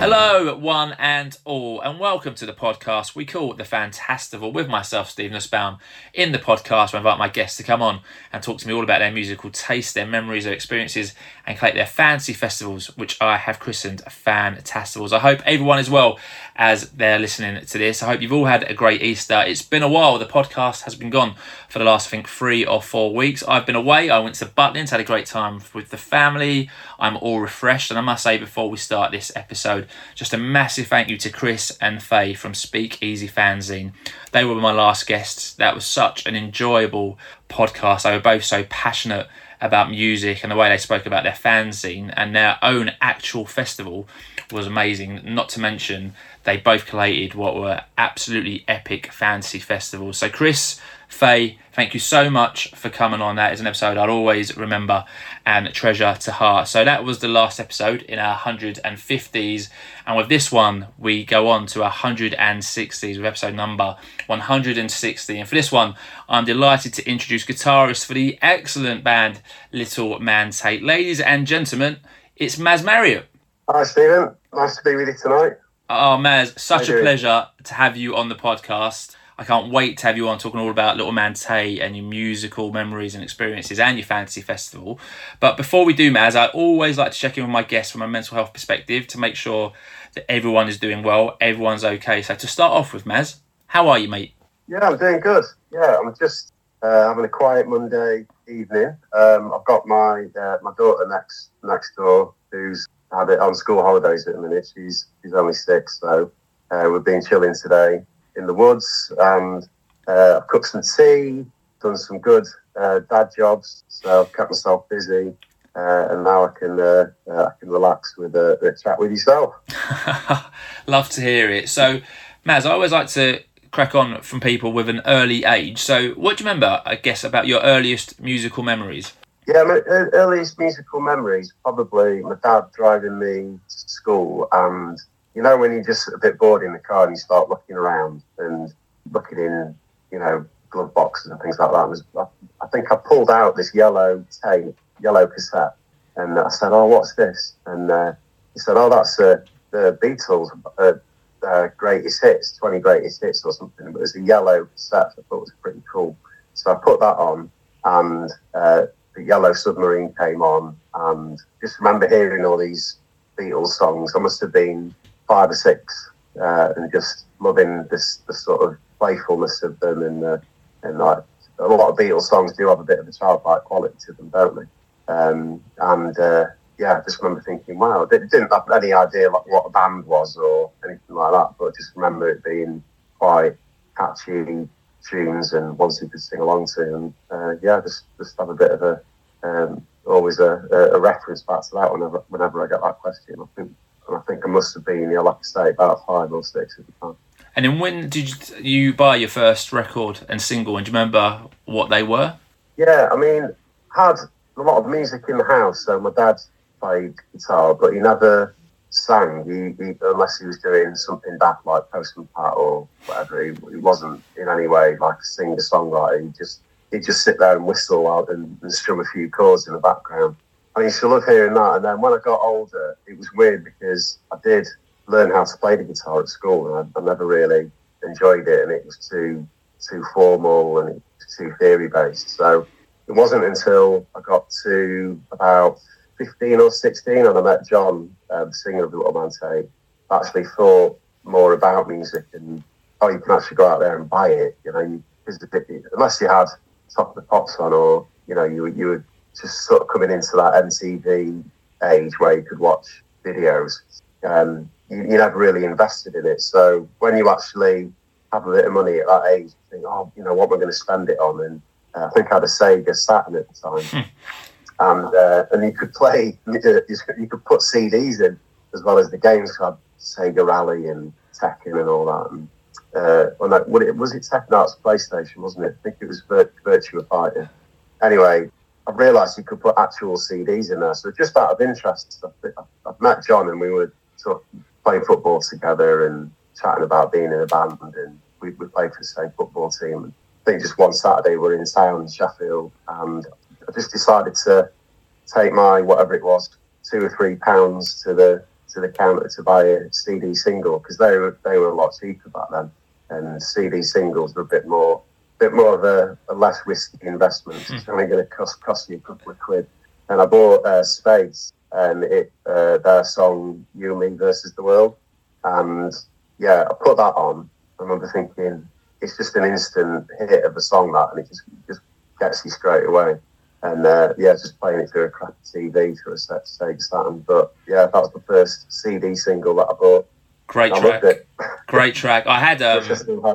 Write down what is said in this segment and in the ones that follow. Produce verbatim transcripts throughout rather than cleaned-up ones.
Hello, one and all, and welcome to the podcast we call The Fantastival with myself, Steve Nussbaum. In the podcast, I invite my guests to come on and talk to me all about their musical taste, their memories, their experiences, and collect their fancy festivals, which I have christened Fantastivals. I hope everyone is well as they're listening to this. I hope you've all had a great Easter. It's been a while. The podcast has been gone for the last, I think, three or four weeks. I've been away. I went to Butlins, had a great time with the family. I'm all refreshed, and I must say before we start this episode, just a massive thank you to Chris and Faye from Speak Easy Fanzine. They were my last guests. That was such an enjoyable podcast. They were both so passionate about music, and the way they spoke about their fanzine and their own actual festival was amazing. Not to mention, they both collated what were absolutely epic fantasy festivals. So Chris, Faye, thank you so much for coming on. That is an episode I'll always remember and treasure to heart. So that was the last episode in our one hundred fifties, and with this one we go on to our one hundred sixties with episode number one hundred sixty. And for this one, I'm delighted to introduce guitarist for the excellent band Little Man Tate. Ladies and gentlemen, it's Maz Marriott. Hi Stephen, nice to be with you tonight. Oh Maz, such a pleasure to have you on the podcast. I can't wait to have you on talking all about Little Man Tate and your musical memories and experiences and your fantasy festival. But before we do, Maz, I always like to check in with my guests from a mental health perspective to make sure that everyone is doing well, everyone's okay. So to start off with, Maz, how are you, mate? Yeah, I'm doing good. Yeah, I'm just uh, having a quiet Monday evening. Um, I've got my uh, my daughter next next door who's had it on school holidays at the minute. She's she's only six, so uh, we've been chilling today in the woods, and uh, I've cooked some tea, done some good uh, dad jobs, so I've kept myself busy, uh, and now I can uh, uh, I can relax with a, a chat with yourself. Love to hear it. So, Maz, I always like to crack on from people with an early age. So, what do you remember, I guess, about your earliest musical memories? Yeah, my earliest musical memories, probably my dad driving me to school, and you know, when you're just a bit bored in the car and you start looking around and looking in, you know, glove boxes and things like that. Was, I think I pulled out this yellow tape, yellow cassette, and I said, "Oh, what's this?" And uh, he said, "Oh, that's uh, the Beatles uh, uh, greatest hits, twenty greatest hits or something." But it was a yellow cassette. I thought it was pretty cool. So I put that on, and uh, the Yellow Submarine came on, and just remember hearing all these Beatles songs. I must have been five or six, uh, and just loving this the sort of playfulness of them, and uh, and like a lot of Beatles songs do have a bit of a childlike quality to them, don't they? Um, and uh, yeah, I just remember thinking, wow, I didn't have any idea like what a band was or anything like that, but I just remember it being quite catchy tunes and ones you could sing along to, and uh, yeah, just just have a bit of a um, always a, a reference back to that whenever whenever I get that question. I think. I think I must have been, yeah, like I say, about five or six at the time. And then when did you buy your first record and single? And do you remember what they were? Yeah, I mean, I had a lot of music in the house. So my dad played guitar, but he never sang, he, he, unless he was doing something daft like Postman Pat or whatever. He, he wasn't in any way like a singer-songwriter. He just, he'd just sit there and whistle out and, and strum a few chords in the background. I used to love hearing that, and then when I got older, it was weird because I did learn how to play the guitar at school, and I, I never really enjoyed it, and it was too too formal and it was too theory based. So it wasn't until I got to about fifteen or sixteen, and I met John, uh, the singer of the Little Man Tate, actually thought more about music and how you can actually go out there and buy it. You know, you, unless you had Top of the Pops on, or you know, you you would just sort of coming into that M T V age where you could watch videos. Um, you, you never really invested in it. So when you actually have a bit of money at that age, you think, oh, you know, what am I going to spend it on? And uh, I think I had a Sega Saturn at the time. and uh, and you could play, you could put C Ds in as well as the games. So I had Sega Rally and Tekken and all that. And, uh, well, no, was it, was it Tekken? No, it was PlayStation, wasn't it? I think it was Vir- Virtua Fighter. Anyway, I realised you could put actual C Ds in there. So just out of interest, I've met John and we were sort of playing football together and chatting about being in a band, and we, we played for the same football team. And I think just one Saturday we were in town in Sheffield, and I just decided to take my, whatever it was, two or three pounds to the to the counter to buy a C D single because they were they were a lot cheaper back then, and C D singles were a bit more bit more of a, a less risky investment. Mm. It's only going to cost cost you a couple of quid. And I bought uh, Space and it uh, their song "You and Me Versus the World," and yeah, I put that on. I remember thinking it's just an instant hit of a song that, and it just just gets you straight away. And uh, yeah, just playing it through a crappy T V through a set Sega Saturn. But yeah, that was the first C D single that I bought. Great I track. loved it. Great track. I had um,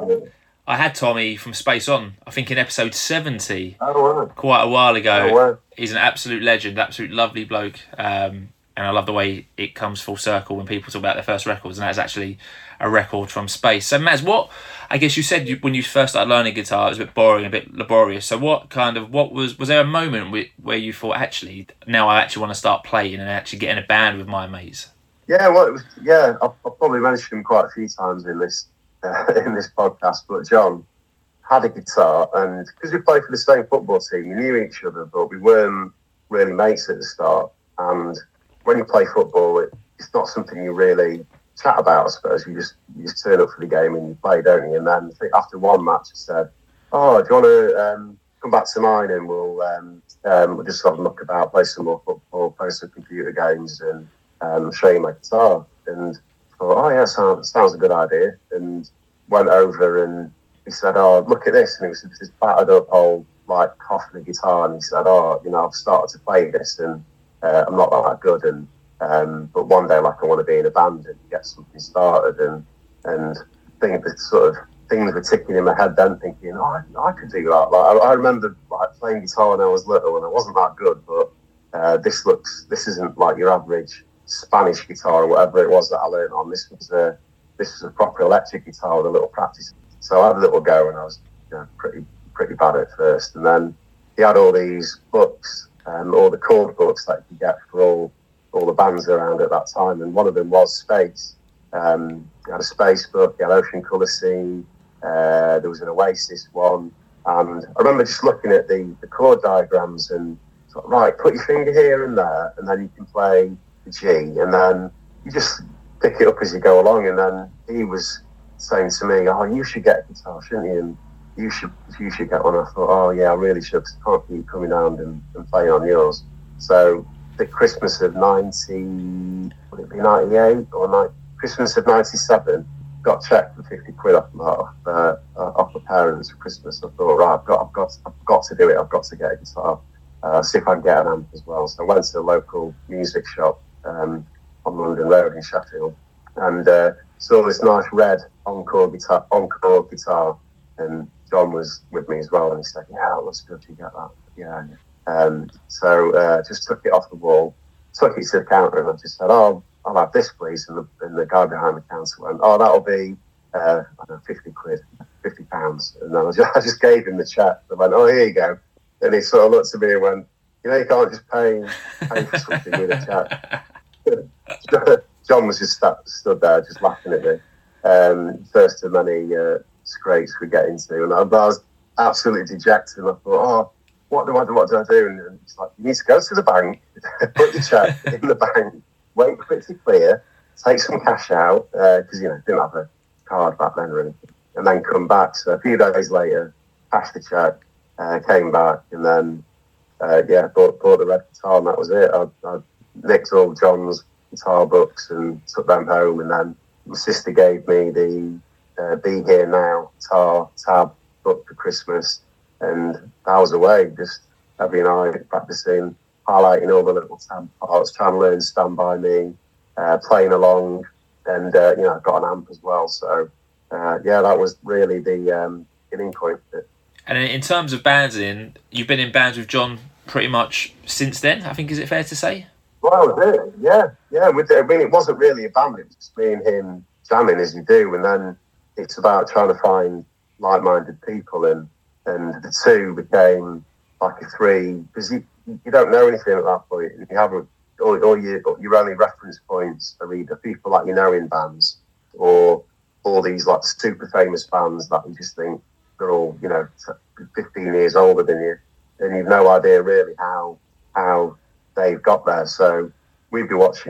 I had Tommy from Space On, I think in episode seventy, oh, wow. quite a while ago. Oh, wow. He's an absolute legend, absolute lovely bloke. Um, and I love the way it comes full circle when people talk about their first records, and that's actually a record from Space. So Maz, what, I guess you said you, when you first started learning guitar, it was a bit boring, a bit laborious. So what kind of, what was, was there a moment where, where you thought, actually, now I actually want to start playing and actually get in a band with my mates? Yeah, well, it was, yeah, I've, I've probably mentioned him quite a few times in this uh, in this podcast, but John had a guitar, and because we played for the same football team, we knew each other, but we weren't really mates at the start. And when you play football, it, it's not something you really chat about, I suppose. You just you just turn up for the game and you play, don't you? And then I think after one match, I said, "Oh, do you want to um, come back to mine and we'll um, um, we'll just have a look about, play some more football, play some computer games, and um, show you my guitar." And I thought, "Oh yeah, sounds sounds a good idea." And went over and he said, "Oh, look at this," and it was this battered up old like coffin guitar, and he said, "Oh, you know, I've started to play this and uh, I'm not that good, and um, but one day, like, I want to be in a band and get something started." And and I think the sort of things were ticking in my head then, thinking, "Oh, I, I could do that." Like, I, I remember like playing guitar when I was little, and I wasn't that good, but uh, this looks, this isn't like your average Spanish guitar or whatever it was that I learned on. This was a this was a proper electric guitar with a little practice. So I had a little go, and I was, you know, pretty pretty bad at first. And then he had all these books, um, all the chord books that you could get for all all the bands around at that time, and one of them was Space. Um, he had a Space book, he had Ocean Colour Scene, uh, there was an Oasis one, and I remember just looking at the, the chord diagrams and thought, right, put your finger here and there, and then you can play the G, and then you just pick it up as you go along. And then he was saying to me, "Oh, you should get a guitar, shouldn't you? And you should you should get one." I thought, "Oh yeah, I really should, because I can't keep coming around and, and playing on yours." So the Christmas of ninety, would it be ninety-eight or ninety, Christmas of ninety-seven, got checked for fifty quid off my off, uh, off my parents for Christmas. I thought, right, I've got I've got I've got to do it. I've got to get a guitar. Uh, see if I can get an amp as well. So I went to the local music shop um, on London Road in Sheffield, and uh, saw this nice red Encore guitar, Encore guitar, and John was with me as well, and he said, "Yeah, it looks good. You get that?" Yeah. Um, so uh, just took it off the wall, took it to the counter, and I just said, "Oh, I'll have this, please." And the, and the guy behind the counter went, "Oh, that'll be uh, I don't know, fifty quid, fifty pounds." And then I just, I just gave him the check. I went, "Oh, here you go." And he sort of looked at me and went, "You know, you can't just pay, pay for something with a check." John was just st- stood there, just laughing at me. Um, first of many uh, scrapes we get into, and I, I was absolutely dejected. And I thought, "Oh, what do I do? What do I do?" And, and it's like, "You need to go to the bank, put your check in the bank, wait for it to clear, take some cash out, because uh, you know, didn't have a card back then or anything, and then come back." So a few days later, cashed the check, uh, came back, and then uh, yeah, bought, bought the red guitar, and that was it. I, I nicked all John's guitar books and took them home, and then my sister gave me the uh, Be Here Now guitar tab book for Christmas, and I was away just every night practicing, highlighting all the little tab parts, trying to learn Stand By Me, uh, playing along, and uh, you know, I got an amp as well. So uh, yeah, that was really the um, beginning point of it. And in terms of bands, in you've been in bands with John pretty much since then, I think, is it fair to say? Well, it, yeah, yeah. With, I mean, it wasn't really a band; it was just me and him jamming as you do, and then it's about trying to find like-minded people, and and the two became like a three, because you, you don't know anything at that point. You haven't, all, all your your only reference points are either people that you know in bands, or all these like super famous bands that you just think they're all, you know, fifteen years older than you, and you've no idea really how how they've got there. So we'd be watching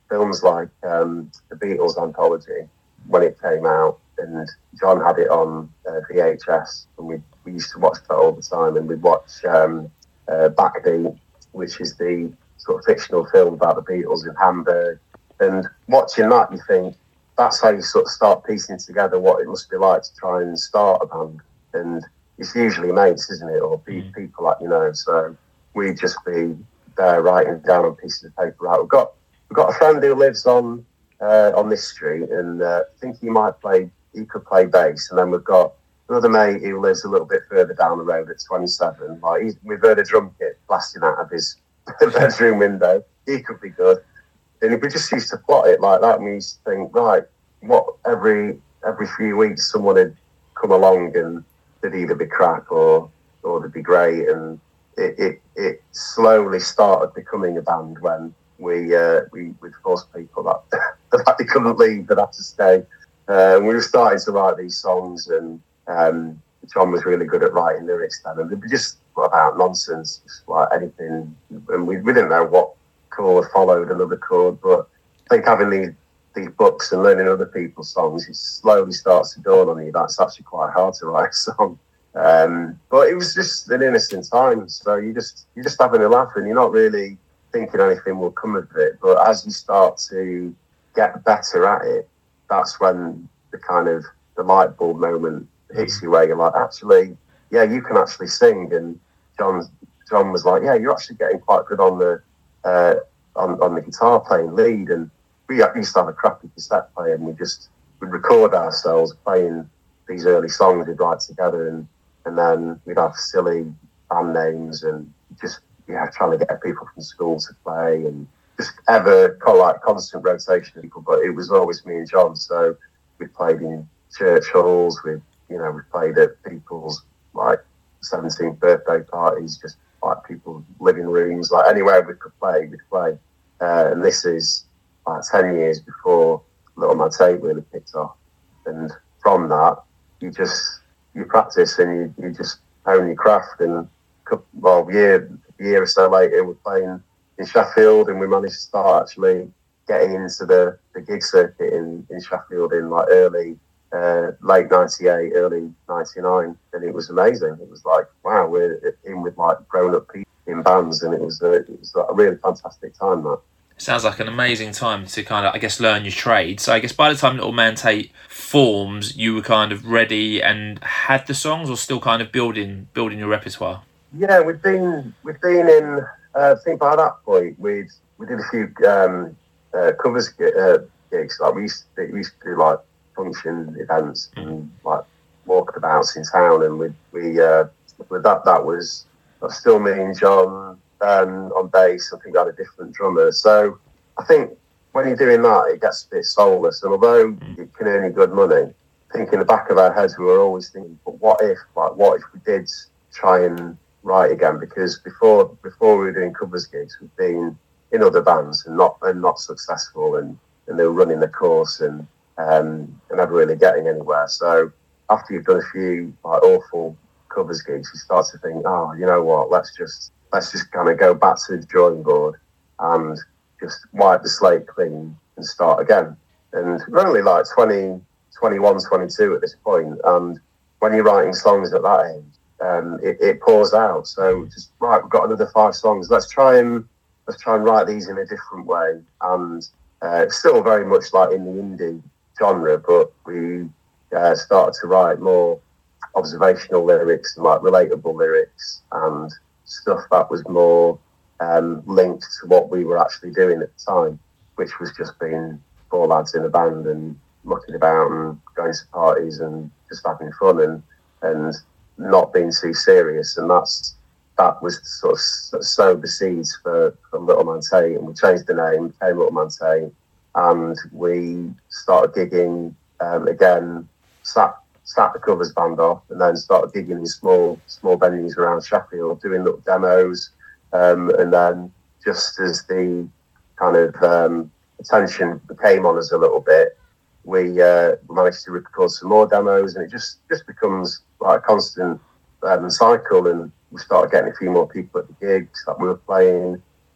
films like um, the Beatles anthology when it came out, and John had it on uh, V H S, and we we used to watch that all the time. And we'd watch um, uh, Backbeat, which is the sort of fictional film about the Beatles in Hamburg. And watching that, you think that's how you sort of start piecing together what it must be like to try and start a band. And it's usually mates, isn't it, or pe- people like you know. So we'd just be there writing down on pieces of paper. Out. We've got we've got a friend who lives on uh, on this street, and uh, I think he might play. He could play bass. And then we've got another mate who lives a little bit further down the road at twenty-seven. Like he's, we've heard a drum kit blasting out of his bedroom window. He could be good. And we just used to plot it like that. And we used to think, right, what every every few weeks someone would come along and they'd either be crap or or they'd be great. And it it, it slowly started becoming a band when we uh, we we forced people that that they couldn't leave, they'd have to stay. Uh, and we were starting to write these songs, and um, John was really good at writing lyrics then, and they were just about nonsense, just like anything. And we, we didn't know what chord followed another chord, but I think having these these books and learning other people's songs, it slowly starts to dawn on you that's actually quite hard to write a song. Um, but it was just an innocent time, so you just you're just having a laugh, and you're not really thinking anything will come of it. But as you start to get better at it, that's when the kind of the light bulb moment hits you, where you're like, actually, yeah, you can actually sing. And John John was like, yeah, you're actually getting quite good on the uh, on on the guitar playing lead. And we used to have a crappy cassette player, and we just would record ourselves playing these early songs we'd write together, and and then we'd have silly band names and just yeah, trying to get people from school to play, and just ever kind of like constant rotation of people. But it was always me and John, so we played in church halls, we you know we played at people's like seventeenth birthday parties, just like people's living rooms, like anywhere we could play, we'd play. Uh, and this is like ten years before Little Man Tate really picked off, and from that you just you practice and you, you just hone your craft. And well, a year a year or so later, we're playing in Sheffield, and we managed to start actually getting into the, the gig circuit in, in Sheffield in like early, uh, late ninety-eight, early ninety-nine, and it was amazing. It was like, wow, we're in with like grown-up people in bands, and it was a, it was a really fantastic time, that. Sounds like an amazing time to kind of, I guess, learn your trade. So I guess by the time Little Man Tate forms, you were kind of ready and had the songs, or still kind of building building your repertoire? Yeah, we've been we've been in. Uh, I think by that point we'd we did a few um, uh, covers uh, gigs. Like we used to do, we used to do like function events and like walkabouts in town, and we we uh, with that that was that was still me and John. Um, on bass, I think I had a different drummer. So I think when you're doing that, it gets a bit soulless. And although it can earn you good money, I think in the back of our heads, we were always thinking, but what if, like, what if we did try and write again? Because before before we were doing covers gigs, we'd been in other bands and not and not successful, and, and they were running the course and um, and never really getting anywhere. So after you've done a few like awful covers gigs, you start to think, oh, you know what, let's just let's just kind of go back to the drawing board and just wipe the slate clean and start again. And we're only like twenty, twenty-one, twenty-two at this point. And when you're writing songs at that age, um, it, it pours out. So just, right, we've got another five songs. Let's try and let's try and write these in a different way. And uh, it's still very much like in the indie genre, but we uh, started to write more observational lyrics and like relatable lyrics and stuff that was more um, linked to what we were actually doing at the time, which was just being four lads in a band and mucking about and going to parties and just having fun and and not being too serious. And that's that was sort of sowed the seeds for, for Little Man Tate, and we changed the name, became Little Man Tate, and we started gigging um, again, sat sat the covers band off, and then started gigging in small small venues around Sheffield, doing little demos. Um, and then just as the kind of um, attention came on us a little bit, we uh, managed to record some more demos, and it just, just becomes like a constant um, cycle. And we started getting a few more people at the gigs that we were playing.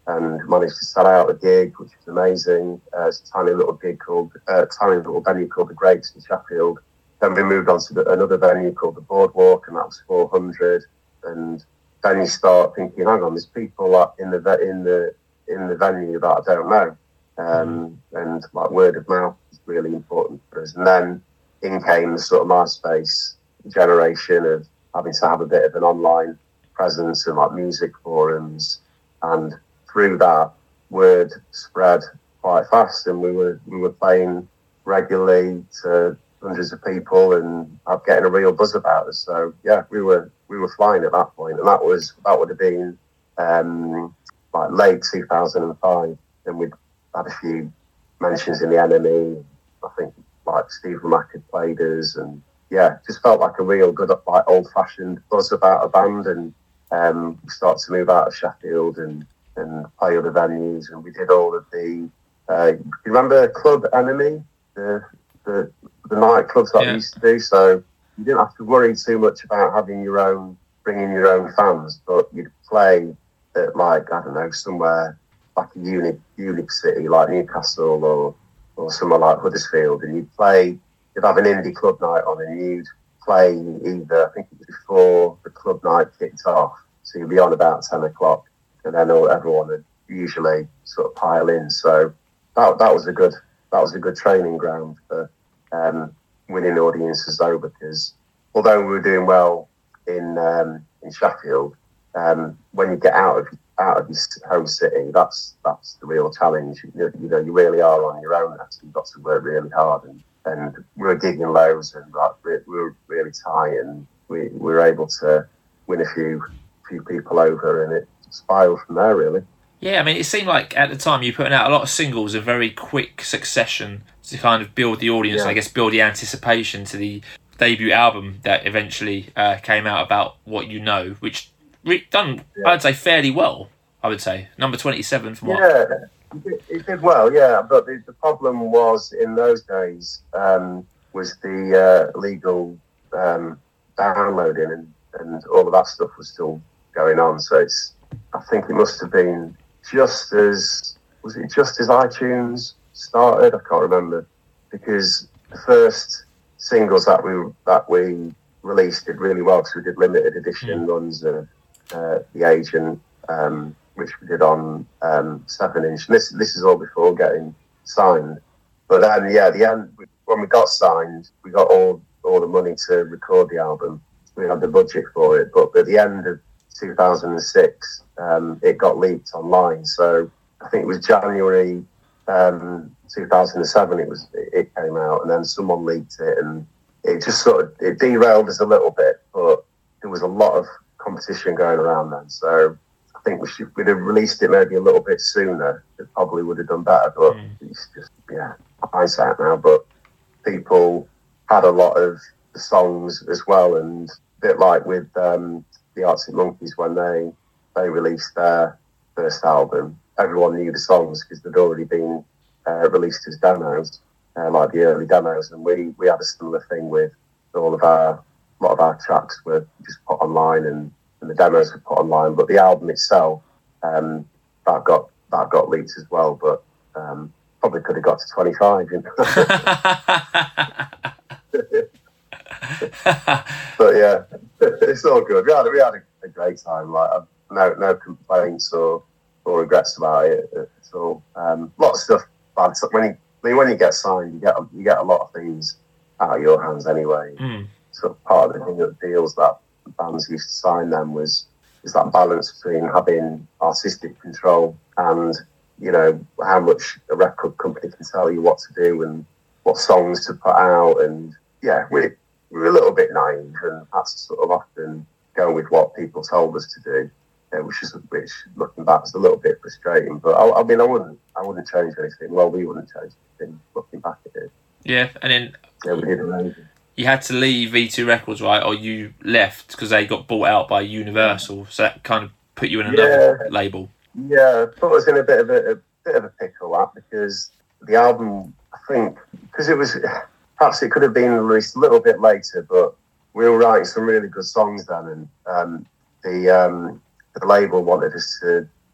and managed to sell out a gig, which was amazing. Uh, it's a tiny little gig called, uh, tiny little venue called The Grapes in Sheffield. Then we moved on to the, another venue called The Boardwalk, and that was four hundred. And then you start thinking, hang on, there's people like in the in the in the venue that I don't know, um, and like word of mouth is really important for us. And then in came the sort of MySpace generation of having to have a bit of an online presence and like music forums, and through that, word spread quite fast, and we were we were playing regularly to hundreds of people and getting a real buzz about us. So yeah, we were we were flying at that point, and that was that would have been um, like late two thousand five, and we'd had a few mentions in the N M E. I think like Steve Lamacq had played us, and yeah, just felt like a real good like old fashioned buzz about a band. And um, we started to move out of Sheffield and and play other venues, and we did all of the. Uh, you remember Club Enemy, the the the nightclubs that yeah. we used to do? So you didn't have to worry too much about having your own, bringing your own fans, but you'd play at like I don't know somewhere like a unique unique city like Newcastle or or somewhere like Huddersfield, and you'd play. You'd have an indie club night on, and you'd play either I think it was before the club night kicked off, so you'd be on about ten o'clock. And then all, everyone would usually sort of pile in. So that that was a good that was a good training ground for um, winning audiences over. Because although we were doing well in um, in Sheffield, um, when you get out of out of your home city, that's that's the real challenge. You, you know, you really are on your own. So you've got to work really hard. And, and we were gigging loads, and like, we, we were really tight, and we, we were able to win a few few people over, and it spiraled from there, really. Yeah, I mean, it seemed like at the time you were putting out a lot of singles in very quick succession to kind of build the audience, yeah. and I guess build the anticipation to the debut album that eventually uh, came out, About What You Know, which re- done, yeah. I'd say, fairly well, I would say. Number twenty-seven from what... Yeah, it did, it did well, yeah, but the, the problem was in those days um, was the uh, legal um, downloading and, and all of that stuff was still going on, so it's I think it must have been just as, was it just as iTunes started? I can't remember, because the first singles that we that we released did really well, because we did limited edition runs of uh, The Agent, um, which we did on um, seven inch. And this this is all before getting signed. But then, yeah, the end when we got signed, we got all all the money to record the album. We had the budget for it, but at the end of two thousand six, um, it got leaked online. So I think it was January um, two thousand seven. It was it came out, and then someone leaked it, and it just sort of it derailed us a little bit. But there was a lot of competition going around then, so I think we should we'd have released it maybe a little bit sooner. It probably would have done better. But mm. it's just yeah, hindsight now. But people had a lot of the songs as well, and a bit like with. Um, the Arctic Monkeys, when they they released their first album, everyone knew the songs because they'd already been uh, released as demos, uh, like the early demos. And we, we had a similar thing with all of our, a lot of our tracks were just put online, and, and the demos were put online. but the album itself, um, that got that got leaked as well, but um, probably could have got to twenty-five. You know? But yeah, it's all good. We had we had a, a great time. Like no no complaints or, or regrets about it at all. Um, a lot of stuff. Bad. When you I mean, when you get signed, you get you get a lot of things out of your hands anyway. Mm. So part of the thing that deals that bands used to sign them was is that balance between having artistic control and you know how much a record company can tell you what to do and what songs to put out. And yeah, we. We were a little bit naive, and that's sort of often going with what people told us to do, uh, which is which looking back is a little bit frustrating. But I, I mean, I wouldn't, I wouldn't change anything. Well, we wouldn't change anything. Looking back at it, yeah, and then yeah, we did amazing. You had to leave V two Records, right, or you left because they got bought out by Universal, so that kind of put you in another yeah. label. Yeah, put us in a bit of a, a bit of a pickle, that because the album, I think, because it was. Perhaps it could have been released a little bit later, but we were writing some really good songs then, and um, the um, the label wanted us to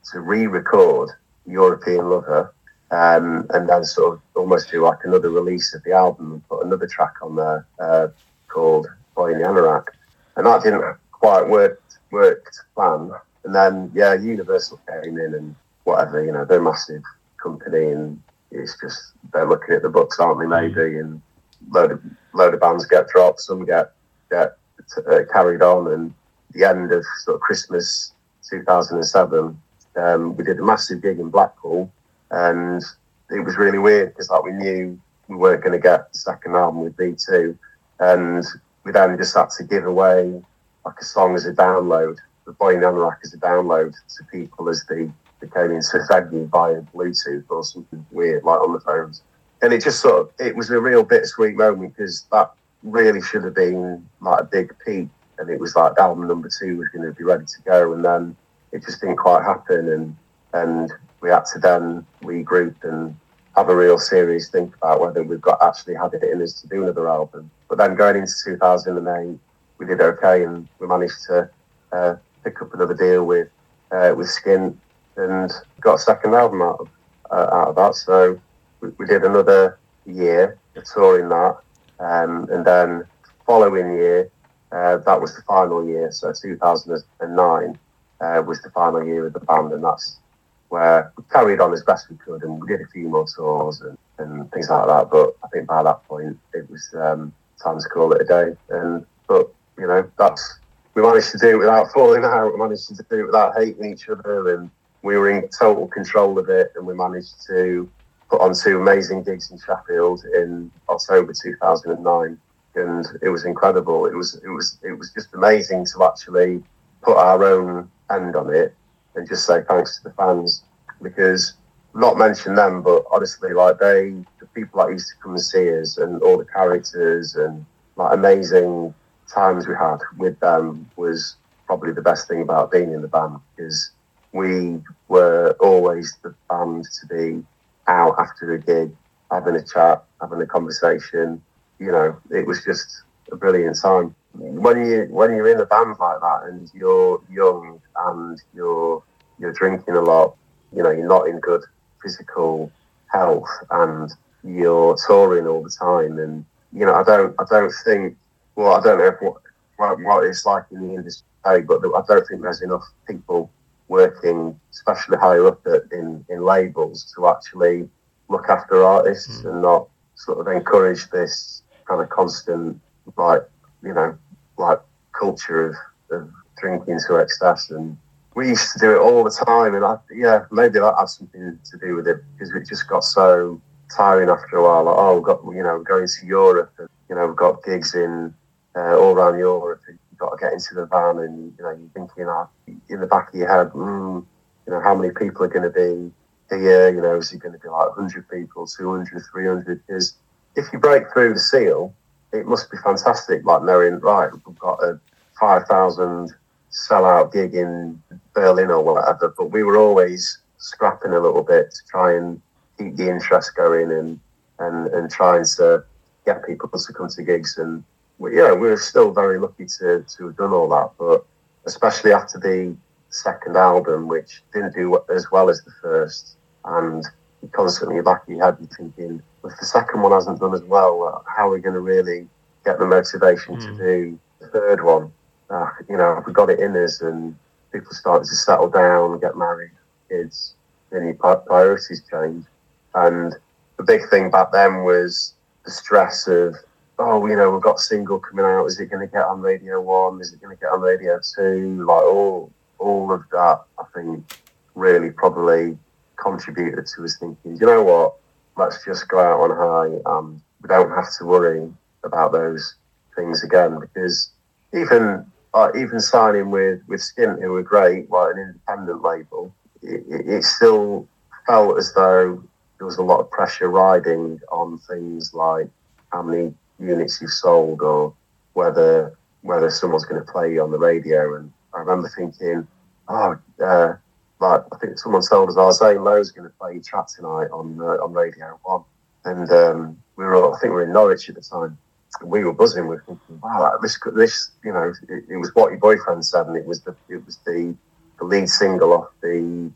to re-record European Lover, um, and then sort of almost do like another release of the album and put another track on there uh, called Boy in the Anorak. And that didn't quite work, work to plan. And then, yeah, Universal came in and whatever, you know, they're a massive company and it's just, they're looking at the books, aren't they, maybe, and load of, load of bands get dropped, some get, get uh, carried on, and the end of sort of Christmas two thousand seven, um, we did a massive gig in Blackpool, and it was really weird because like we knew we weren't going to get the second album with B two, and we then just had to give away like a song as a download, the Boy in the Anorak as a download to people as they, they came into the venue via Bluetooth or something weird like on the phones. And it just sort of, it was a real bittersweet moment because that really should have been like a big peak, and it was like album number two was going to be ready to go, and then it just didn't quite happen, and and we had to then regroup and have a real serious think about whether we've got actually had it in us to do another album. But then going into two thousand eight, we did okay, and we managed to uh, pick up another deal with uh, with Skin, and got a second album out of uh, out of that. So we, we did another year of touring that, um, and then following year, uh, that was the final year. So two thousand nine uh, was the final year of the band, and that's where we carried on as best we could, and we did a few more tours and, and things like that. But I think by that point, it was um, time to call it a day. And but you know, that's we managed to do it without falling out. We managed to do it without hating each other, and we were in total control of it. And we managed to put on two amazing gigs in Sheffield in October two thousand nine, and it was incredible. It was it was it was just amazing to actually put our own end on it and just say thanks to the fans, because not mention them, but honestly, like they, the people that used to come and see us, and all the characters and like amazing times we had with them was probably the best thing about being in the band, because we were always the band to be out after a gig, having a chat, having a conversation. You know, it was just a brilliant time. When you when you're in a band like that and you're young and you're you're drinking a lot, you know, you're not in good physical health and you're touring all the time, and you know, I don't I don't think well I don't know what what, what it's like in the industry today, but I don't think there's enough people working, especially higher up at, in in labels, to actually look after artists mm. and not sort of encourage this kind of constant, like, you know, like culture of, of drinking to excess. And we used to do it all the time, and I, yeah, maybe that had something to do with it, because it just got so tiring after a while. Like, oh, we've got, you know, going to Europe, and, you know, we've got gigs in uh, all around Europe, and you've got to get into the van, and, you know, you're thinking, oh, in the back of your head, mm, you know, how many people are going to be here? You know, is it going to be like one hundred people, two hundred, three hundred? Because if you break through the seal, it must be fantastic, like knowing, right, we've got a five thousand sellout gig in Berlin or whatever, but we were always scrapping a little bit to try and keep the interest going, and and, and trying to get people to come to gigs. And we, yeah, we were still very lucky to, to have done all that, but especially after the second album, which didn't do as well as the first, and you're constantly back in your head, you're thinking, if the second one hasn't done as well, how are we going to really get the motivation mm. to do the third one? Uh, you know, if we got it in us and people started to settle down, get married, kids, then your priorities change. And the big thing back then was the stress of, oh, you know, we've got a single coming out. Is it going to get on Radio One? Is it going to get on Radio Two? Like all, all of that, I think, really probably contributed to us thinking, you know what? Let's just go out on high, and we don't have to worry about those things again. Because even uh, even signing with, with Skint, who were great, like an independent label, it, it, it still felt as though there was a lot of pressure riding on things like how many units you've sold, or whether whether someone's going to play you on the radio. And I remember thinking, oh, uh, like I think someone told us, oh, Zane Lowe's going to play your track tonight on uh, on Radio One, and um, we were all, I think we were in Norwich at the time, and we were buzzing. We were thinking, wow, like, this this you know, it, it was What Your Boyfriend Said, and it was the it was the, the lead single off the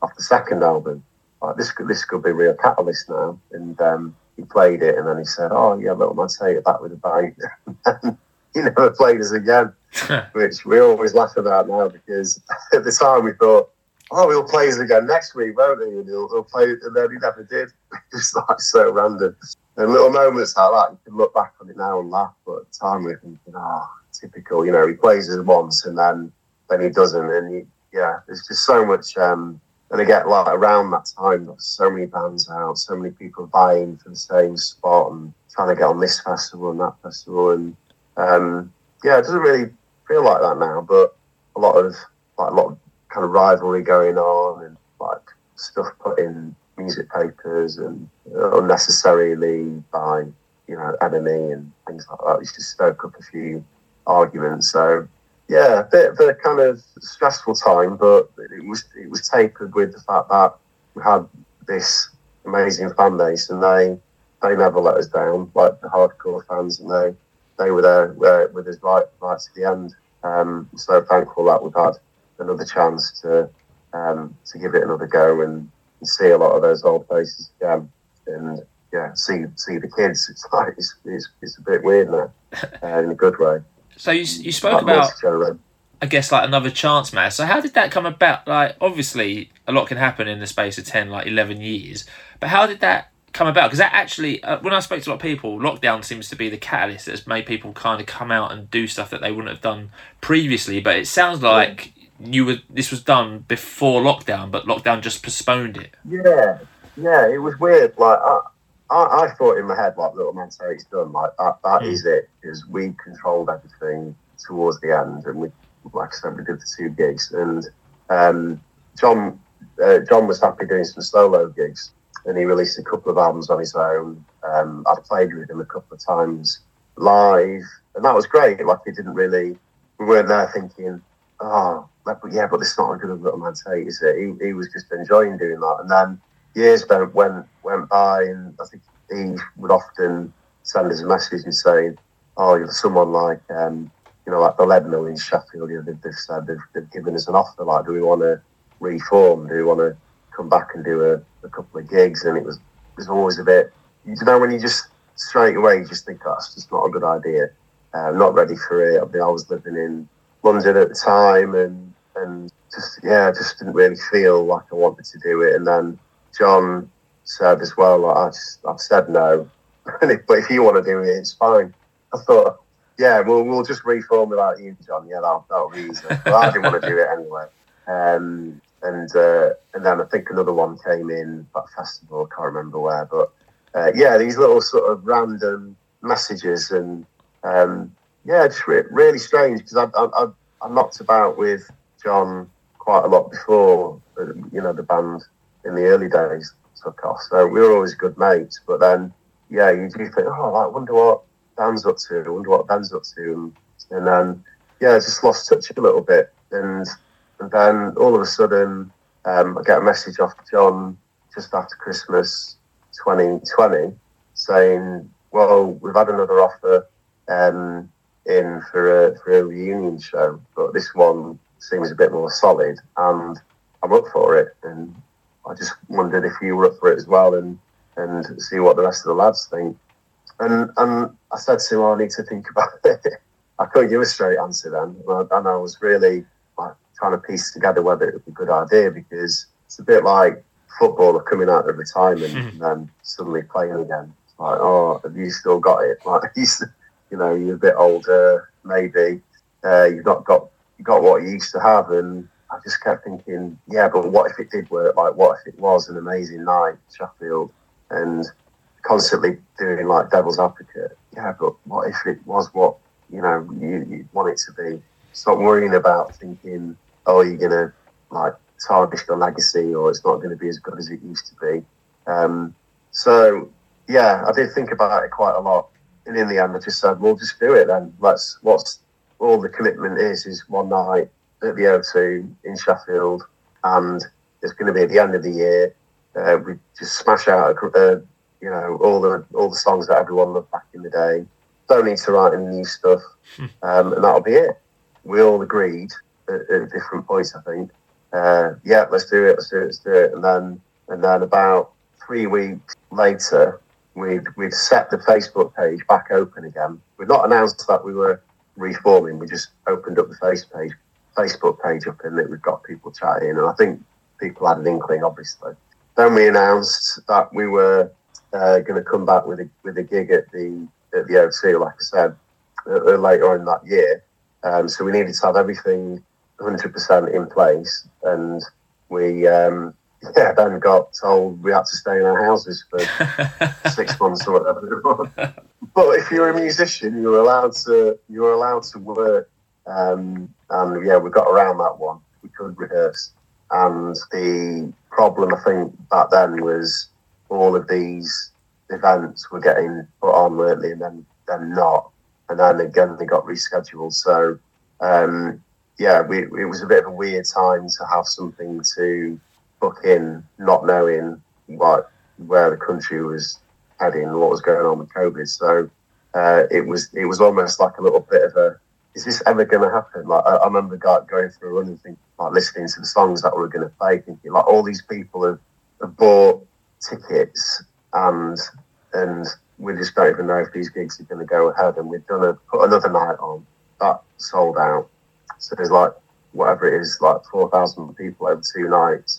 off the second album. Like, this could, this could be a real catalyst now. And um, he played it, and then he said, "Oh yeah, Little Man Take It Back with a bang." And he never played us again, which we always laugh about now, because at the time we thought, "Oh, he'll play us again next week, won't he?" And he'll, he'll play it, and then he never did. It's like so random. And little moments like that, you can look back on it now and laugh, but at the time we're thinking, "Oh, typical." You know, he plays us once, and then then he doesn't, and he, yeah, there's just so much. Um, and again, like around that time, there's so many bands out, so many people vying for the same spot and trying to get on this festival and that festival, and um, yeah, it doesn't really feel like that now. But a lot of like a lot of kind of rivalry going on, and like stuff put in music papers and uh, unnecessarily by you know enemy and things like that. It's just stoke up a few arguments. So. Yeah, a bit of a kind of stressful time, but it was it was tapered with the fact that we had this amazing fan base, and they they never let us down, like the hardcore fans, and they they were there uh, with us right right to the end. Um, so thankful that we've had another chance to um, to give it another go and, and see a lot of those old faces again, and yeah, see see the kids. It's like it's it's, it's a bit weird now, uh, in a good way. So you you spoke about, I guess, like another chance, Matt. So how did that come about? Like, obviously, a lot can happen in the space of ten, like eleven years. But how did that come about? Because that actually, uh, when I spoke to a lot of people, lockdown seems to be the catalyst that's made people kind of come out and do stuff that they wouldn't have done previously. But it sounds like yeah. you were this was done before lockdown, but lockdown just postponed it. Yeah, yeah, it was weird. Like. I- I, I thought in my head, like, Little Man Say It's done, like, that, that mm. is it, because we controlled everything towards the end, and we, like I said, we did the two gigs, and um, John uh, John was happy doing some solo gigs, and he released a couple of albums on his own. Um, I'd played with him a couple of times live, and that was great. Like, he didn't really, we weren't there thinking, oh, but yeah, but this is not a good Little Man Say It, is it? He, he was just enjoying doing that, and then years went, went went by, and I think he would often send us a message and say, "Oh, you're someone like, um, you know, like the Lead Mill in Sheffield. You know, they've, they've said they've, they've given us an offer. Like, do we want to reform? Do we want to come back and do a, a couple of gigs?" And it was it was always a bit, you know, when you just straight away you just think that's just not a good idea. Uh, not ready for it. I mean, I was living in London at the time, and and just yeah, just didn't really feel like I wanted to do it. And then John said as well, like, I just, I've said no, but if you want to do it, it's fine. I thought, yeah, we'll we'll just reform without you, John. Yeah, that'll, that'll be easy. But I didn't want to do it anyway. Um, and uh, and then I think another one came in, that festival, I can't remember where, but uh, yeah, these little sort of random messages, and um, yeah, just re- really strange, because I, I, I, I knocked about with John quite a lot before, you know, the band in the early days took off. So we were always good mates. But then, yeah, you do think, oh, I wonder what Dan's up to. I wonder what Dan's up to. And, and then, yeah, just lost touch a little bit. And, and then all of a sudden, um, I get a message off John just after Christmas twenty twenty saying, well, we've had another offer um, in for a, for a reunion show, but this one seems a bit more solid, and I'm up for it. And I just wondered if you were up for it as well, and, and see what the rest of the lads think. And and I said to him, oh, I need to think about it. I couldn't give a straight answer then. And I, and I was really like trying to piece together whether it would be a good idea, because it's a bit like footballer coming out of retirement and then suddenly playing again. It's like, oh, have you still got it? Like, you know, you're a bit older, maybe. Uh, you've not got, got what you used to have, and I just kept thinking, yeah, but what if it did work? Like, what if it was an amazing night, Sheffield, and constantly doing like devil's advocate? Yeah, but what if it was what, you know, you, you want it to be? Stop worrying about thinking, oh, you're going to like tarnish the legacy, or it's not going to be as good as it used to be. Um, so, yeah, I did think about it quite a lot. And in the end, I just said, well, just do it then. Let's, what's all the commitment is, is one night at the O two in Sheffield, and it's going to be at the end of the year. Uh, we just smash out, uh, you know, all the all the songs that everyone loved back in the day. Don't need to write any new stuff, um, and that'll be it. We all agreed at, at different points, I think, uh, yeah, let's do it, let's do it, let's do it. And then, and then about three weeks later, we'd, we'd set the Facebook page back open again. We'd not announced that we were reforming, we just opened up the face page, Facebook page up and we've got people chatting. And I think people had an inkling, obviously. Then we announced that we were uh, going to come back with a, with a gig at the, at the O two, like I said, uh, later on in that year. Um, so we needed to have everything one hundred percent in place, and we um, yeah then got told we had to stay in our houses for six months or whatever. But if you're a musician, you're allowed to you're allowed to work, um, and yeah, we got around that one. We could rehearse, and the problem I think back then was all of these events were getting put on, weren't they, and then then not, and then again they got rescheduled. So. Um, Yeah, we, it was a bit of a weird time to have something to book in, not knowing what where the country was heading and what was going on with COVID. So uh, it was it was almost like a little bit of a, is this ever going to happen? Like I, I remember going through a run and thinking, like listening to the songs that we were going to play, thinking like all these people have, have bought tickets and and we just don't even know if these gigs are going to go ahead. And we've done a put another night on that sold out. So there's like, whatever it is, like four thousand people over two nights.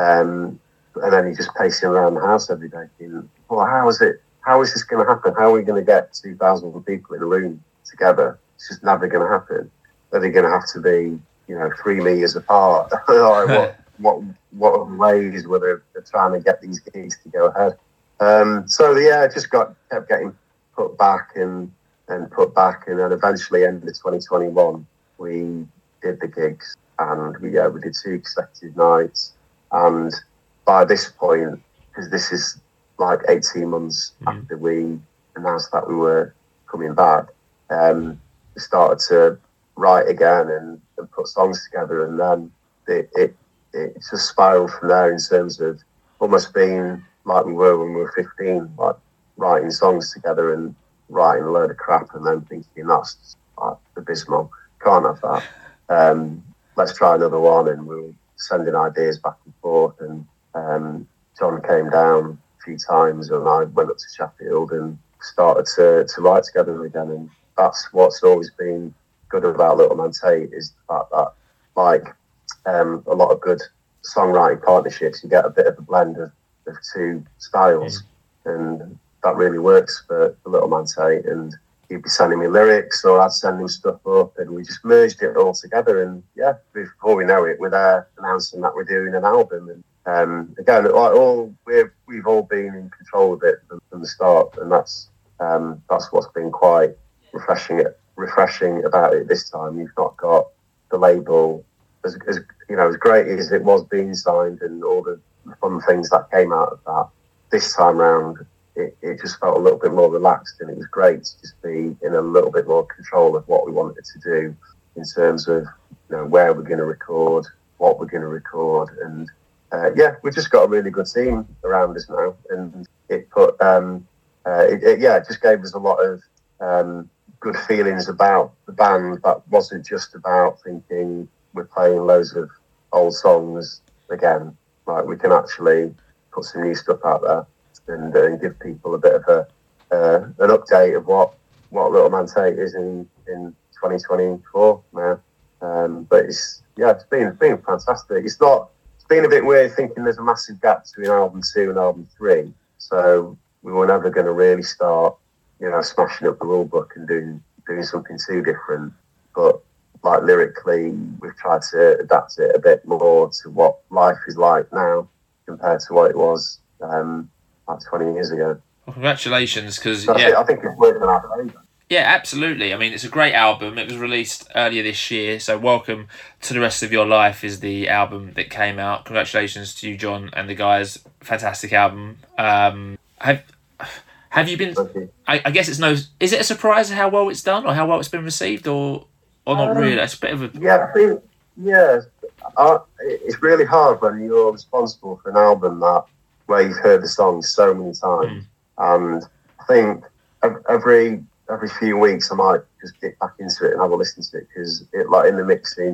Um, and then you're just pacing around the house every day thinking, well, how is it, how is this going to happen? How are we going to get two thousand people in a room together? It's just never going to happen. Are they going to have to be, you know, three metres apart? Like what, what, what other ways were they they're trying to get these gigs to go ahead? Um, so yeah, it just got, kept getting put back and, and put back. And then eventually ended of twenty twenty-one. We did the gigs and we yeah we did two consecutive nights, and by this point, because this is like eighteen months mm. after we announced that we were coming back, um, we started to write again and, and put songs together, and then it, it it just spiraled from there in terms of almost being like we were when we were fifteen, like writing songs together and writing a load of crap and then thinking that's like abysmal. Can't have that. Um, let's try another one, and we were sending ideas back and forth. And um, John came down a few times, and I went up to Sheffield and started to, to write together again. And that's what's always been good about Little Man Tate, is the fact that, like um, a lot of good songwriting partnerships, you get a bit of a blend of, of two styles, mm. and that really works for, for Little Man Tate. And he'd be sending me lyrics, or I'd send him stuff up, and we just merged it all together. And yeah, before we know it, we're there announcing that we're doing an album. And um, again, like all we've we've all been in control of it from, from the start, and that's um, that's what's been quite refreshing. Refreshing about it this time. You've not got the label as, as you know as great as it was being signed and all the fun things that came out of that. This time round, It, it just felt a little bit more relaxed, and it was great to just be in a little bit more control of what we wanted to do in terms of, you know, where we're going to record, what we're going to record, and uh, yeah, we've just got a really good team around us now, and it put um, uh, it, it, yeah, it just gave us a lot of um, good feelings about the band. That wasn't just about thinking we're playing loads of old songs again. Like we can actually put some new stuff out there. And, uh, and give people a bit of a uh, an update of what, what Little Man Tate is in, in twenty twenty-four now. Um, but it's yeah, it's been it's been fantastic. It's not it's been a bit weird thinking there's a massive gap between album two and album three. So we were never going to really start, you know, smashing up the rule book and doing doing something too different. But like lyrically, we've tried to adapt it a bit more to what life is like now compared to what it was. Um, Like twenty years ago. Well, congratulations, because so yeah, I think it's working out favour. Yeah, absolutely. I mean, it's a great album. It was released earlier this year, so Welcome to the Rest of Your Life is the album that came out. Congratulations to you, John, and the guys. Fantastic album. Um, have have you been? You. I, I guess it's no. Is it a surprise how well it's done, or how well it's been received, or or not um, really? It's a bit of a yeah. I think, yeah, uh, it's really hard when you're responsible for an album that. Where you've heard the song so many times, mm. and I think every every few weeks I might just get back into it and have a listen to it because it like in the mixing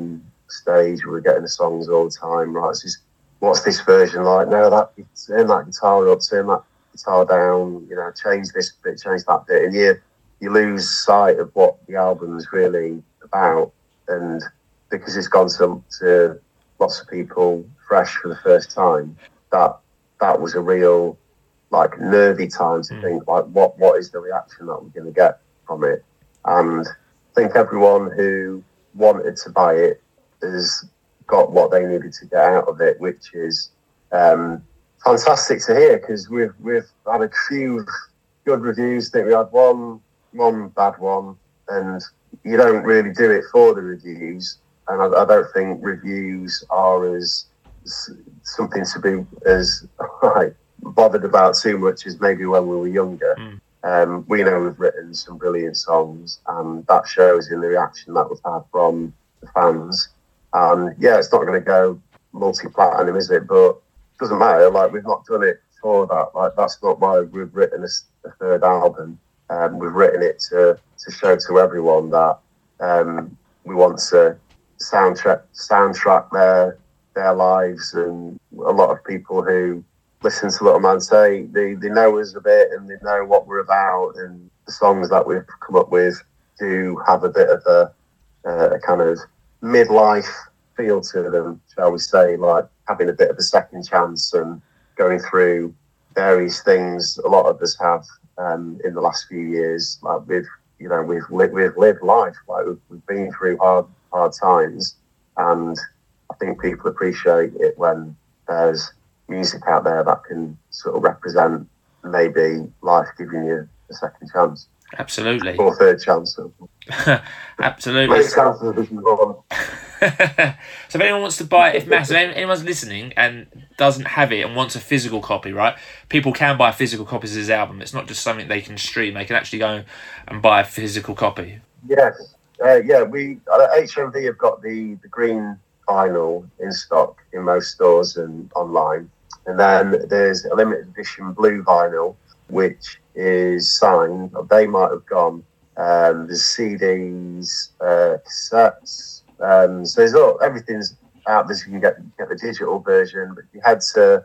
stage. We were getting the songs all the time. Right, this is, what's this version like? No, that turn that guitar up, turn that guitar down. You know, change this bit, change that bit, and you you lose sight of what the album's really about. And because it's gone to, to lots of people fresh for the first time, that that was a real like nervy time to mm. think like what what is the reaction that we're going to get from it. And I think everyone who wanted to buy it has got what they needed to get out of it, which is um, fantastic to hear, because we've we've had a few good reviews. I think we had one one bad one, and you don't really do it for the reviews. And I, I don't think reviews are as something to be as like, bothered about too much as maybe when we were younger. Mm. Um, we know we've written some brilliant songs, and that shows in the reaction that we've had from the fans. And yeah, it's not going to go multi-platinum, is it? But it doesn't matter. Like, we've not done it for that. Like, that's not why we've written a, a third album. Um, we've written it to to show to everyone that um, we want to soundtrack soundtrack their their lives. And a lot of people who listen to Little Man Say, they, they know us a bit and they know what we're about, and the songs that we've come up with do have a bit of a, uh, a kind of midlife feel to them, shall we say, like having a bit of a second chance and going through various things a lot of us have um, in the last few years. Like we've, you know, we've lived, we've lived life, like we've, we've been through hard hard times, and I think people appreciate it when there's music out there that can sort of represent maybe life giving you a second chance. Absolutely. Or third chance. Absolutely. Many chances if you want. So if anyone wants to buy it, if Matt, if anyone's listening and doesn't have it and wants a physical copy, right? People can buy physical copies of his album. It's not just something they can stream. They can actually go and buy a physical copy. Yes. Uh, yeah, we uh, H M V have got the, the green vinyl in stock in most stores and online. And then there's a limited edition blue vinyl, which is signed. They might have gone. Um, there's C Ds, uh, cassettes. Um, so there's all, everything's out there. So you can get, get the digital version. But if you head to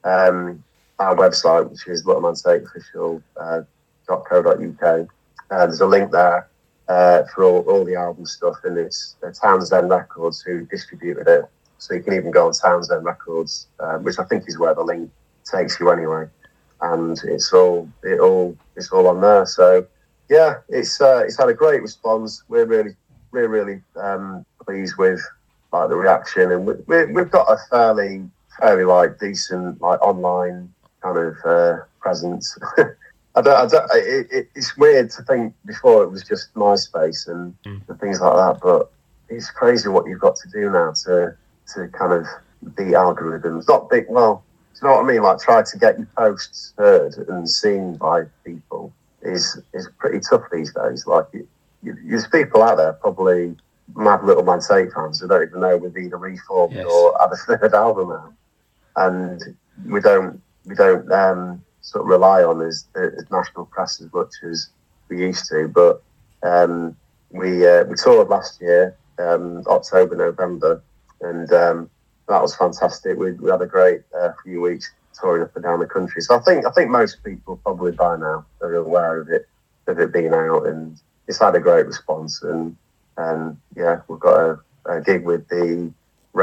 um, our website, which is little man say official dot co dot uk, uh, there's a link there uh, for all, all the album stuff. And it's uh, Townsend Records who distributed it. So you can even go on Townsend Records, uh, which I think is where the link takes you anyway. And it's all it all it's all on there. So yeah, it's uh, it's had a great response. We're really we're really um, pleased with like the reaction, and we, we, we've got a fairly fairly like decent like online kind of uh, presence. I don't, I don't it, it, it's weird to think before it was just MySpace and, mm. and things like that, but it's crazy what you've got to do now to to kind of beat algorithms. Not big, well, do you know what I mean? Like try to get your posts heard and seen by people is is pretty tough these days. Like you, you, there's people out there, probably mad Little Man Say fans who don't even know we've either reformed yes. or had a third album out, and we don't we don't um, sort of rely on as, as national press as much as we used to. But um, we uh, we toured last year, um, October, November. And um, that was fantastic. We, we had a great uh, few weeks touring up and down the country. So I think I think most people probably by now are aware of it, of it being out, and it's had a great response. And and yeah, we've got a, a gig with the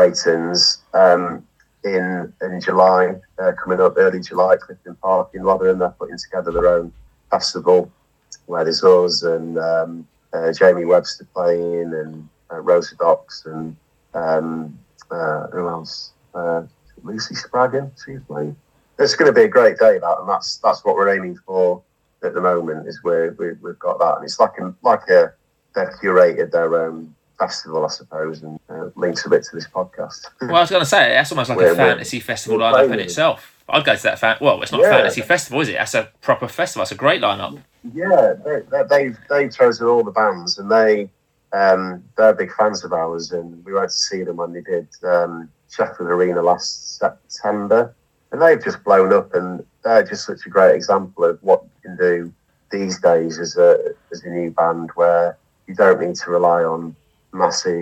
Ratons um, in in July uh, coming up, early July, Clifton Park in Rotherham. They're putting together their own festival where there's us and um, uh, Jamie Webster playing, and uh, Rosa Docks and. Um, uh, who else? Uh, Lucy Spraggan, she's playing. It's going to be a great day, that, and that's that's what we're aiming for at the moment. Is where we, we've got that, and it's like a like a they've curated their own festival, I suppose, and uh, links a bit to this podcast. Well, I was going to say that's almost like we're, a fantasy festival lineup in itself. I'd go to that fan. Well, it's not yeah. a fantasy festival, is it? That's a proper festival. It's a great lineup. Yeah, they, they, they've they've chosen all the bands, and they. Um, they're big fans of ours, and we went to see them when they did um, Sheffield Arena last September, and they've just blown up, and they're just such a great example of what you can do these days as a as a new band, where you don't need to rely on massive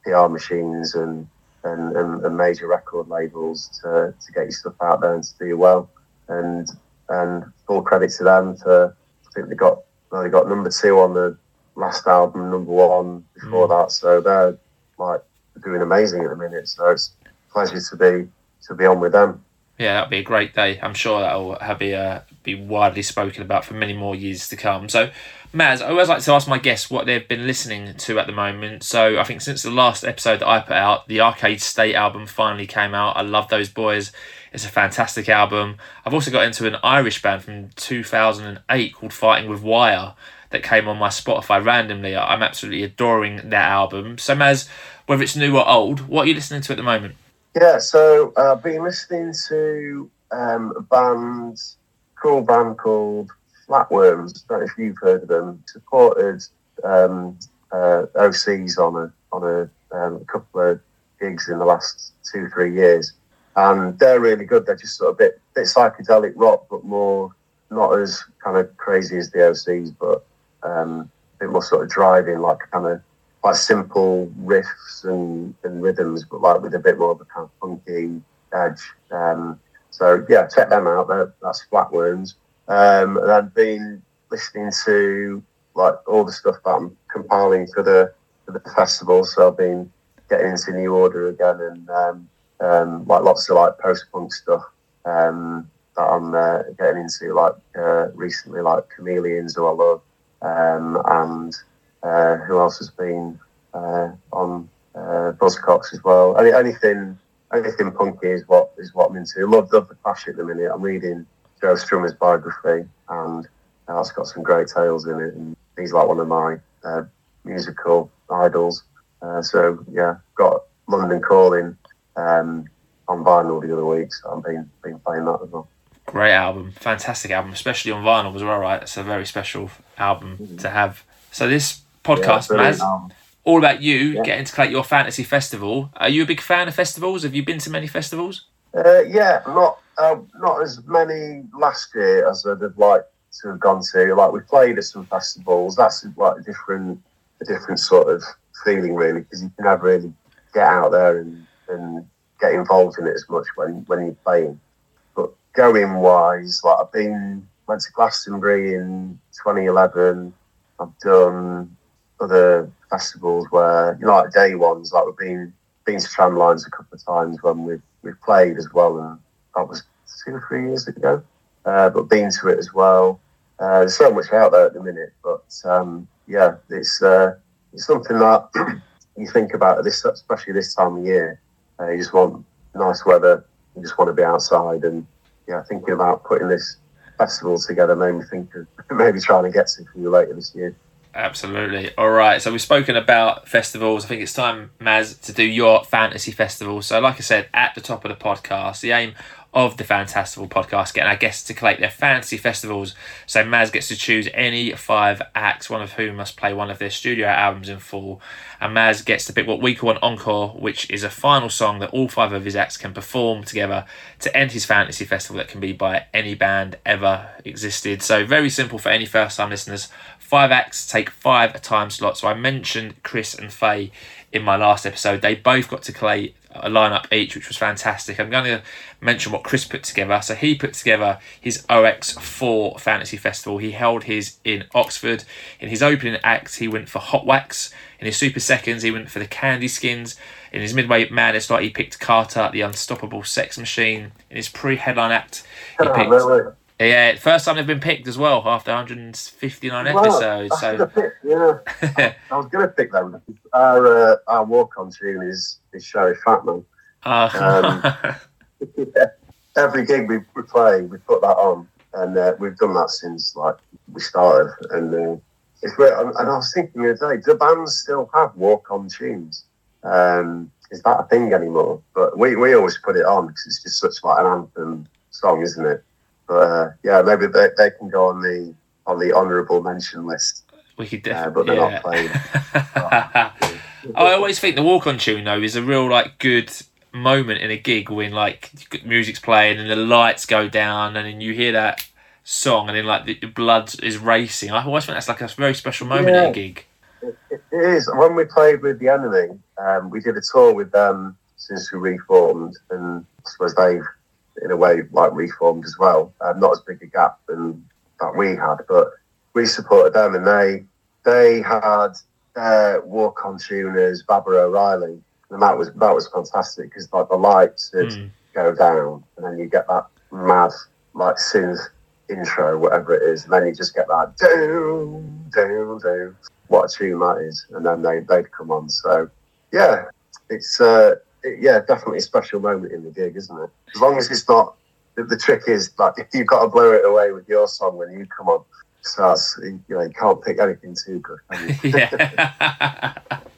P R machines and and, and, and major record labels to, to get your stuff out there and to do well. And and full credit to them for, I think they got well, they got number two on the last album, number one before mm. that. So they're like doing amazing at the minute. So it's a pleasure to be to be on with them. Yeah, that'll be a great day. I'm sure that'll have be uh, be widely spoken about for many more years to come. So, Maz, I always like to ask my guests what they've been listening to at the moment. So, I think since the last episode that I put out, the Arcade State album finally came out. I love those boys. It's a fantastic album. I've also got into an Irish band from two thousand eight called Fighting with Wire that came on my Spotify randomly. I'm absolutely adoring that album. So, Maz, whether it's new or old, what are you listening to at the moment? Yeah, so uh, I've been listening to um, a band, cool band called Flatworms. I don't know if you've heard of them. Supported um, uh, O Cs on a on a, um, a couple of gigs in the last two three years, and they're really good. They're just sort of a bit bit psychedelic rock, but more not as kind of crazy as the O Cs, but um, a bit more sort of driving, like kind of. Quite simple riffs and, and rhythms, but like with a bit more of a kind of funky edge. Um, so yeah, check them out. They're, that's Flatworms. Um, and I've been listening to like all the stuff that I'm compiling for the for the festival. So I've been getting into New Order again, and um, um, like lots of like post punk stuff um, that I'm uh, getting into. Like uh, recently, like Chameleons, who I love, um, and. Uh, who else has been uh, on uh, Buzzcocks as well? Any, anything, anything punky is what is what I'm into. Love, love the Clash at the minute. I'm reading Joe Strummer's biography, and uh, it's got some great tales in it. And he's like one of my uh, musical idols. Uh, so yeah, got London Calling um, on vinyl the other week. So I've been been playing that as well. Great album, fantastic album, especially on vinyl as well. Right, it's a very special album mm-hmm. to have. So this. Podcast, yeah, Maz, um, all about you yeah. getting to collect your fantasy festival. Are you a big fan of festivals? Have you been to many festivals? Uh, yeah, not um, not as many last year as I'd have liked to have gone to. Like we played at some festivals. That's like a different, a different sort of feeling really, because you can never really get out there and, and get involved in it as much when, when you're playing. But going wise, like I've been went to Glastonbury in twenty eleven. I've done other festivals where, you know, like day ones, like we've been been to Tramlines a couple of times when we've we've played as well, and that was two or three years ago. Uh, but been to it as well. Uh, there's so much out there at the minute, but um, yeah, it's uh, it's something that you think about at this, especially this time of year. Uh, you just want nice weather. You just want to be outside, and yeah, thinking about putting this festival together made me think of maybe trying to get to you later this year. Absolutely. All right. So we've spoken about festivals. I think it's time, Maz, to do your fantasy festival. So like I said, at the top of the podcast, the aim of the Fantastival podcast, getting our guests to collect their fantasy festivals. So Maz gets to choose any five acts, one of whom must play one of their studio albums in full. And Maz gets to pick what we call an encore, which is a final song that all five of his acts can perform together to end his fantasy festival that can be by any band ever existed. So very simple for any first-time listeners. Five acts take five time slots. So I mentioned Chris and Faye in my last episode. They both got to play a lineup each, which was fantastic. I'm going to mention what Chris put together. So he put together his O X four Fantasy Festival. He held his in Oxford. In his opening act, he went for Hot Wax. In his super seconds, he went for the Candy Skins. In his midway madness slot, he picked Carter, the Unstoppable Sex Machine. In his pre-headline act, he oh, picked... Really? Yeah, first time they've been picked as well after one hundred fifty-nine well, episodes. So pick, yeah, I, I was going to pick them. Our uh, our walk-on tune is is Sherry Fatman. Uh. Um, yeah, every gig we, we play, we put that on, and uh, we've done that since like we started. And uh, it's great. And I was thinking the other day, do bands still have walk-on tunes? Um, is that a thing anymore? But we, we always put it on because it's just such like an anthem song, isn't it? But uh, yeah, maybe they, they can go on the on the honourable mention list. We could definitely, uh, but they're yeah. not playing. I always think the walk-on tune though is a real like good moment in a gig when like music's playing and the lights go down and then you hear that song and then like the, the blood is racing. I always think that's like a very special moment yeah. in a gig. It, it, It is. When we played with The Enemy, um, we did a tour with them since we reformed, and I suppose they've, in a way, like reformed as well. Um, not as big a gap than that we had, but we supported them, and they they had their walk-on tuners, Barbara O'Reilly, and that was that was fantastic because like the lights would mm. go down, and then you get that mad like synth intro, whatever it is, and then you just get that down, down, down. What a tune that is, and then they they'd come on. So yeah, it's uh, it, yeah, definitely a special moment in the gig, isn't it? As long as it's not. The, the trick is like if you've got to blow it away with your song when you come on. So you know you can't pick anything too good. Can you? Yeah.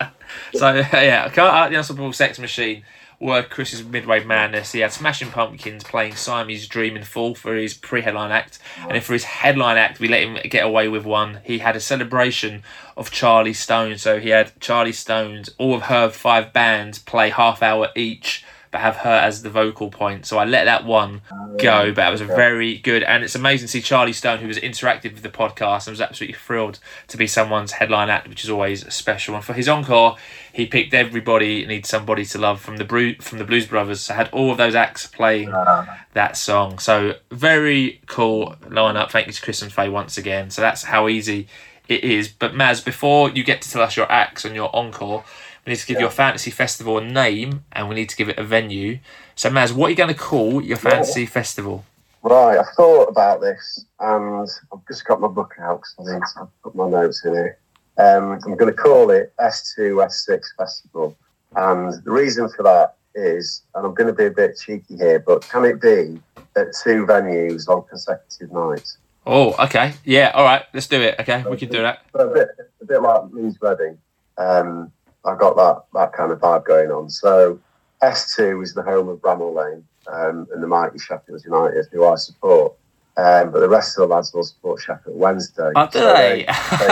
So yeah, Art the Unstoppable Sex Machine were Chris's Midway Madness. He had Smashing Pumpkins playing Siamese Dream in full for his pre-headline act, and then for his headline act, we let him get away with one. He had a celebration of Charlie Stone, so he had Charlie Stone's all of her five bands play half hour each, but have her as the vocal point. So I let that one go, but it was very good. And it's amazing to see Charlie Stone, who was interactive with the podcast and was absolutely thrilled to be someone's headline act, which is always special. And for his encore, he picked Everybody Needs Somebody to Love from the Bru- from the Blues Brothers. So had all of those acts playing that song. So very cool lineup. Thank you to Chris and Faye once again. So that's how easy it is. But Maz, before you get to tell us your acts and your encore, we need to give yeah. your fantasy festival a name, and we need to give it a venue. So, Maz, what are you going to call your fantasy yeah. festival? Right, I thought about this, and I've just got my book out because I need to put my notes in here. Um, I'm going to call it S two S six Festival, and the reason for that is, and I'm going to be a bit cheeky here, but can it be at two venues on consecutive nights? Oh, okay, yeah, all right, let's do it. Okay, so we can do that. A bit, a bit like Leeds Reading. Um, I got that that kind of vibe going on. So S two is the home of Bramall Lane um, and the mighty Sheffield United, who I support. Um, but the rest of the lads will support Sheffield Wednesday. Oh, do so they?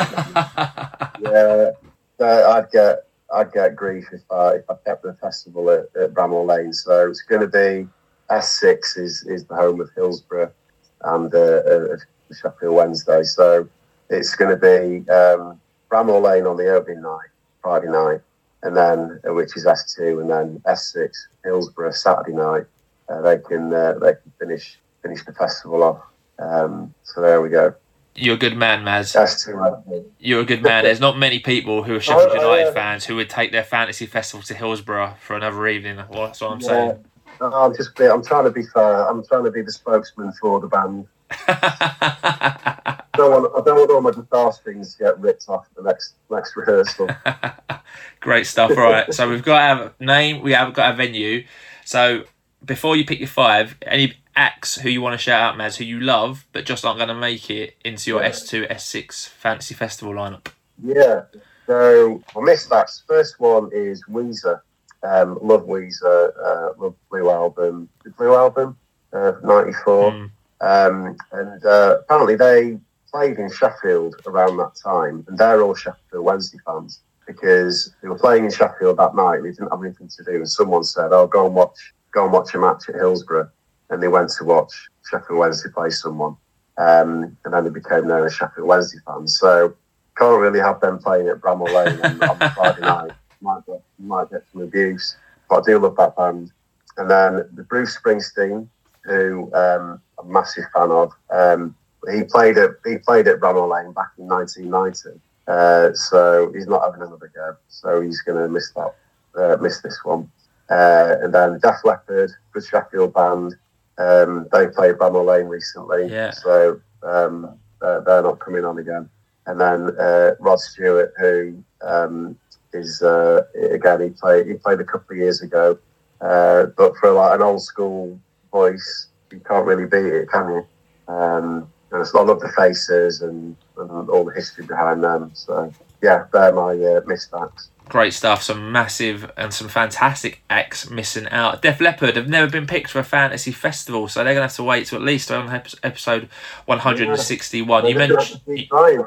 they yeah, they, I'd get I'd get grief if I if I kept the festival at, at Bramall Lane. So it's going to be S six is is the home of Hillsborough and uh, uh, Sheffield Wednesday. So it's going to be um, Bramall Lane on the opening night, Friday night, and then uh, which is S two, and then S six Hillsborough Saturday night. Uh, they can uh, they can finish finish the festival off. Um, so there we go. You're a good man, Maz. S two. You're a good man. There's not many people who are Sheffield United uh, fans who would take their fantasy festival to Hillsborough for another evening. Well, that's what I'm yeah. saying. No, I'm just I'm trying to be fair. I'm trying to be the spokesman for the band. I don't want I don't want all my guitar strings to get ripped off at the next next rehearsal. Great stuff. All right, so we've got to have a name. We have got a venue. So before you pick your five, any acts who you want to shout out, Maz, who you love but just aren't going to make it into your yeah. S two S six fantasy festival lineup? Yeah. So I missed that. First one is Weezer. Um, love Weezer. Uh, love Blue Album. The Blue Album, uh, ninety-four. Mm. Um, and uh, apparently they played in Sheffield around that time, and they're all Sheffield Wednesday fans because they were playing in Sheffield that night. They didn't have anything to do, and someone said, "Oh, go and watch, go and watch a match at Hillsborough." And they went to watch Sheffield Wednesday play someone, um, and then they became known as Sheffield Wednesday fans. So can't really have them playing at Bramall Lane on, on Friday night. Might get, might get some abuse, but I do love that band. And then the Bruce Springsteen, who um, I'm a massive fan of. Um, he played at he played at Bramall Lane back in nineteen ninety, uh, so he's not having another go. So he's going to miss that, uh, miss this one. Uh, and then Def Leppard, good Sheffield band. Um, they played Bramall Lane recently, yeah. so um, uh, they're not coming on again. And then uh, Rod Stewart, who um, is uh, again he played he played a couple of years ago, uh, but for like an old school voice, you can't really beat it, can you? Um, and I love the faces and, and all the history behind them. So yeah, they're my uh, missed acts. Great stuff. Some massive and some fantastic acts missing out. Def Leppard have never been picked for a fantasy festival, so they're going to have to wait to at least on episode one hundred sixty-one. Yeah. You mentioned you,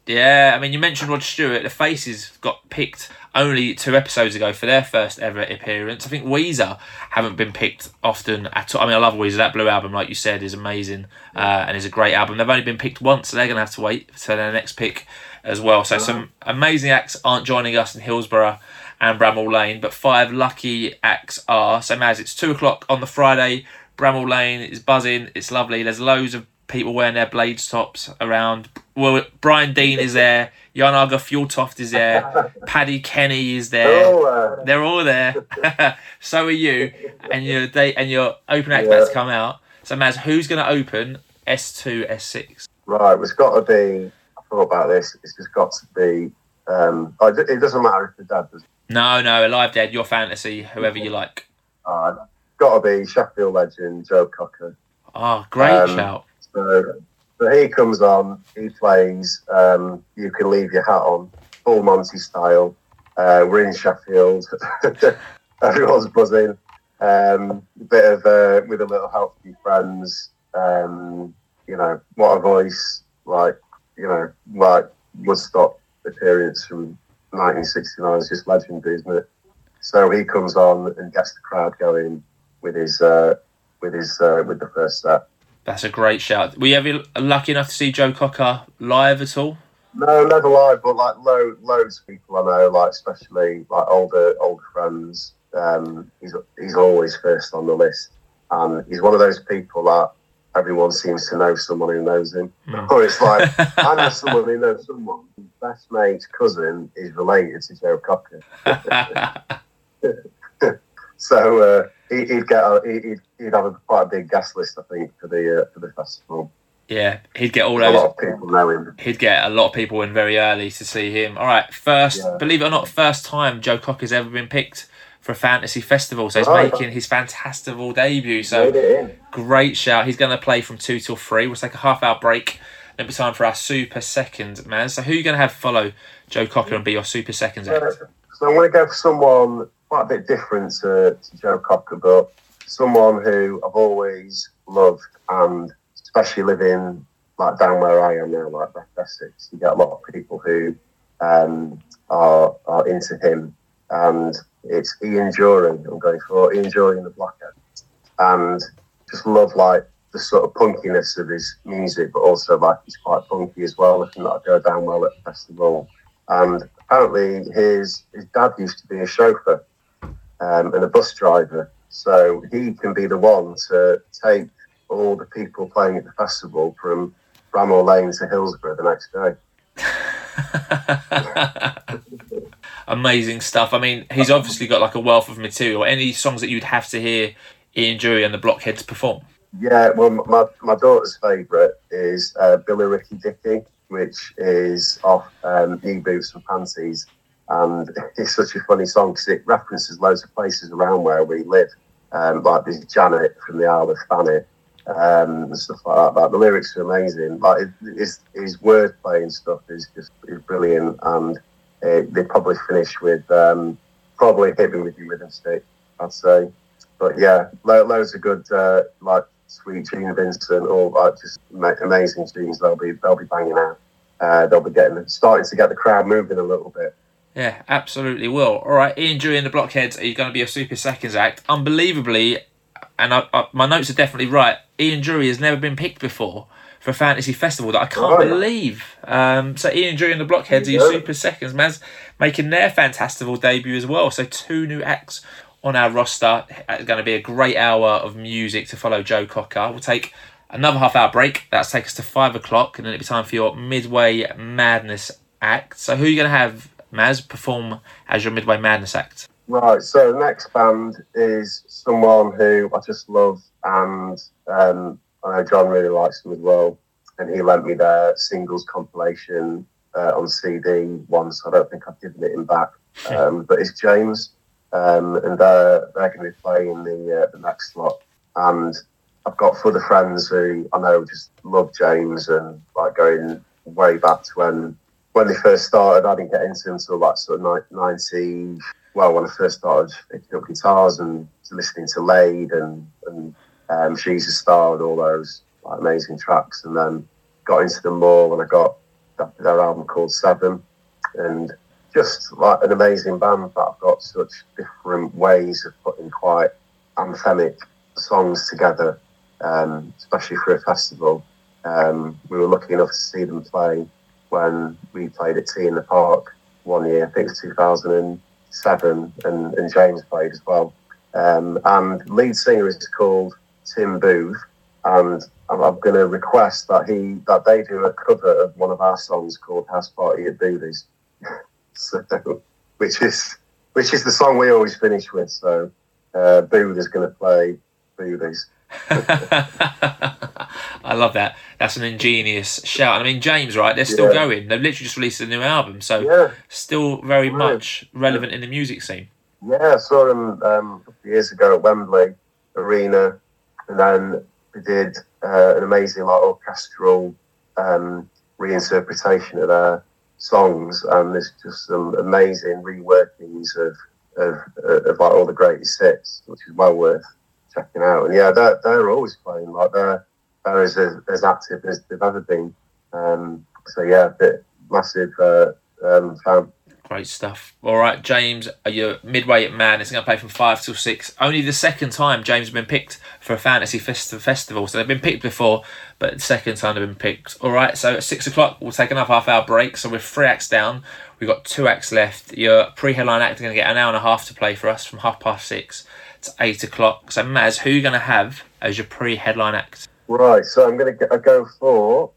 Yeah, I mean, you mentioned Rod Stewart. The Faces got picked only two episodes ago for their first ever appearance. I think Weezer haven't been picked often at all. I mean, I love Weezer. That Blue album, like you said, is amazing uh, and is a great album. They've only been picked once, so they're going to have to wait for their next pick as well. So some amazing acts aren't joining us in Hillsborough and Bramall Lane, but five lucky acts are. So, Maz, it's two o'clock on the Friday. Bramall Lane is buzzing. It's lovely. There's loads of people wearing their Blades tops around. Well, Brian Dean is there. Jan Arga Fjoltoft is there. Paddy Kenny is there. Oh, uh, They're all there. So are you. And your date and your open act about to come out. So, Maz, who's going to open S two, S six? Right, it's got to be. I thought about this. It's just got to be. Um, oh, it doesn't matter if the dad does. No, no, Alive Dead, your fantasy, whoever you like. Uh, got to be Sheffield legend Joe Cocker. Oh, great um, shout. So, so he comes on, he plays um, You Can Leave Your Hat On, full Monty style. Uh, we're in Sheffield. Everyone's buzzing. Um, a bit of, uh, with a little help from friends. Um, you know, what a voice. Like, you know, like Woodstock appearance from nineteen sixty-nine is just legendary, isn't it? So he comes on and gets the crowd going with his, uh, with his, uh, with the first set. That's a great shout. Were you ever lucky enough to see Joe Cocker live at all? No, never live, but like lo- loads of people I know, like especially like older older friends. Um, he's he's always first on the list, and he's one of those people that everyone seems to know someone who knows him. Mm. Or it's like I know someone who knows someone. His best mate's cousin is related to Joe Cocker. So uh, he, he'd get a, he'd, he'd have a quite a big guest list, I think, for the uh, for the festival. Yeah, he'd get all those. A lot of people know him. He'd get a lot of people in very early to see him. All right, first, yeah. Believe it or not, first time Joe Cocker's ever been picked for a fantasy festival. So he's oh, making his Fantastival debut. So great shout. He's going to play from two till three. We'll take a half hour break. Then it'll be time for our super second, man. So who are you going to have follow Joe Cocker and be your super seconds act? Yeah. So I'm going to go for someone quite a bit different to, to Joe Cocker, but someone who I've always loved, and especially living like down where I am now, like West Essex, you get a lot of people who um, are are into him, and it's Ian Dury. I'm going for Ian Dury and the Blockheads, and just love like the sort of punkiness of his music, but also like he's quite punky as well. I think that'll go down well at the festival. And apparently his his dad used to be a chauffeur um, and a bus driver, so he can be the one to take all the people playing at the festival from Bramall Lane to Hillsborough the next day. Amazing stuff. I mean, he's obviously got like a wealth of material. Any songs that you'd have to hear Ian Dury and the Blockheads perform? Yeah, well, my my daughter's favourite is uh, Billy Ricky Dicky, which is off um, Knee Boots and Panties. And it's such a funny song because it references loads of places around where we live. Um, like there's Janet from the Isle of Thanet, um, and stuff like that. Like, the lyrics are amazing. Like his, his wordplay and stuff is just is brilliant. And uh, they probably finish with um, probably Hit Me With Your Rhythm Stick, I'd say. But yeah, lo- loads of good uh, like Sweet Gene Vincent, all like just ma- amazing tunes. They'll be they'll be banging out. Uh, they'll be getting starting to get the crowd moving a little bit. Yeah, absolutely will. All right, Ian Dury and the Blockheads are going to be a super seconds act. Unbelievably, and I, I, my notes are definitely right, Ian Dury has never been picked before for a fantasy festival. That I can't oh, believe. Um, so Ian Dury and the Blockheads are your super seconds, man, making their Fantastival debut as well. So two new acts on our roster. It's going to be a great hour of music to follow Joe Cocker. We'll take another half hour break. That's take us to five o'clock, and then it'll be time for your Midway Madness act. So who are you going to have, Maz, perform as your Midway Madness act? Right, so the next band is someone who I just love, and um, I know John really likes them as well, and he lent me their singles compilation uh, on C D once. I don't think I've given it him back, um, but it's James, um, and they're, they're going to be playing the, uh, the next slot, and I've got further friends who I know just love James, and like going way back to when when they first started. I didn't get into them until like sort of ninety. Well, when I first started picking up guitars and listening to Laid and and um, She's a Star and all those like amazing tracks, and then got into them more when I got their album called Seven, and just like an amazing band that have got such different ways of putting quite anthemic songs together, um, especially for a festival. Um, we were lucky enough to see them play when we played at T in the Park one year. I think it was two thousand seven, and, and James played as well. Um, and lead singer is called Tim Booth, and I'm, I'm going to request that he that they do a cover of one of our songs called House Party at Boothie's, so, which is which is the song we always finish with. So uh, Booth is going to play Boothie's. I love that. That's an ingenious shout. I mean, James, right? They're still yeah. going. They've literally just released a new album, so yeah. still very yeah. much relevant in the music scene. Yeah, I saw them um, a couple of years ago at Wembley Arena, and then they did uh, an amazing like orchestral um, reinterpretation of their songs, and there's just some amazing reworkings of of, of like all the greatest hits, which is well worth checking out. And yeah, they're, they're always playing, like they're, they're as, as active as they've ever been. Um, so yeah, bit massive uh, um, fan. Great stuff. All right, James, you're midway at Man. It's going to play from five till six. Only the second time James has been picked for a fantasy fest- festival. So they've been picked before, but the second time they've been picked. All right, so at six o'clock, we'll take another half hour break. So we're three acts down. We've got two acts left. Your pre-headline act are going to get an hour and a half to play for us from half past six to eight o'clock. So Maz, who are you going to have as your pre-headline act? Right, so I'm going to go for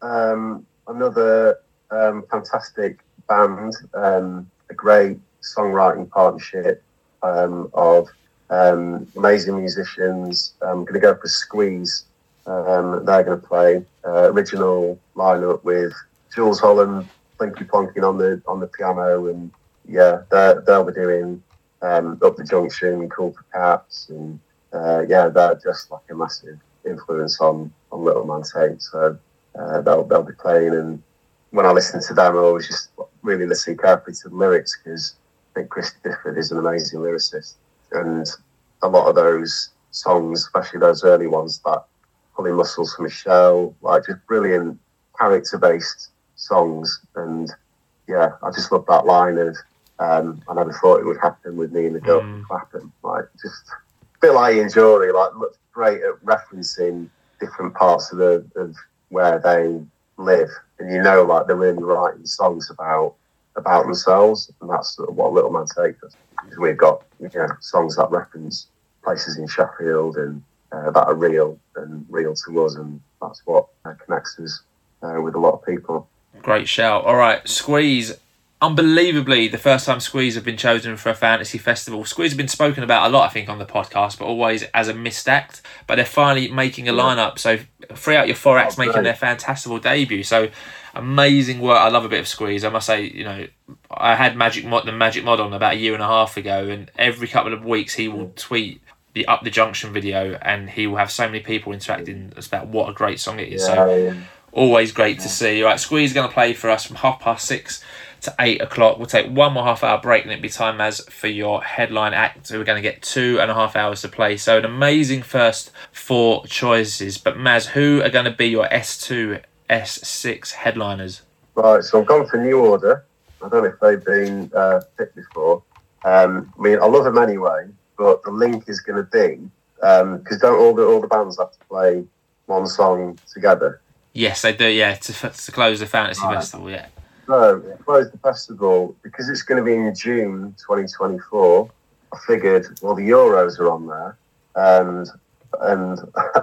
um, another um, fantastic band, um, a great songwriting partnership um, of um, amazing musicians. I'm going to go for Squeeze. Um, they're going to play uh, original lineup with Jules Holland plinky plonking on the on the piano, and yeah, they'll be doing um, Up the Junction, Cool for Cats, and uh, yeah, they're just like a massive influence on on Little Man Tate. So uh, they'll they'll be playing, and when I listen to them, I always just really listen carefully to the lyrics, because I think Chris Difford is an amazing lyricist, and a lot of those songs, especially those early ones, that Pulling Muscles for Michelle, like just brilliant character-based songs. And yeah, I just love that line of um, I never thought it would happen with me and the girl mm. clapping. Like, just a bit like Ian Jury, like looks great at referencing different parts of the of where they live, and you know, like they're really writing songs about about themselves, and that's sort of what Little Man Tate does. We've got, you know, songs that reference places in Sheffield and uh, that are real and real to us, and that's what uh, connects us uh, with a lot of people. Great shout. All right, Squeeze. Unbelievably, the first time Squeeze have been chosen for a fantasy festival. Squeeze have been spoken about a lot, I think, on the podcast, but always as a missed act. But they're finally making a lineup. So three out your four acts making their fantastical debut. So amazing work. I love a bit of Squeeze. I must say, you know, I had Magic Mod, the Magic Mod on about a year and a half ago, and every couple of weeks he will tweet the Up the Junction video, and he will have so many people interacting about what a great song it is. Yeah, so yeah. always great yeah. to see. All right, Squeeze is going to play for us from half past six to eight o'clock. We'll take one more half hour break, and it'll be time as for your headline act. So we're going to get two and a half hours to play. So an amazing first four choices. But Maz, who are going to be your S two, S six headliners? Right, so I've gone for New Order. I don't know if they've been uh, picked before. Um, I mean, I love them anyway, but the link is going to be, because um, don't all the all the bands have to play one song together? Yes, they do, yeah, to, to close the fantasy right. festival, yeah. So, to close the festival, because it's going to be in June twenty twenty-four, I figured, well, the Euros are on there, and and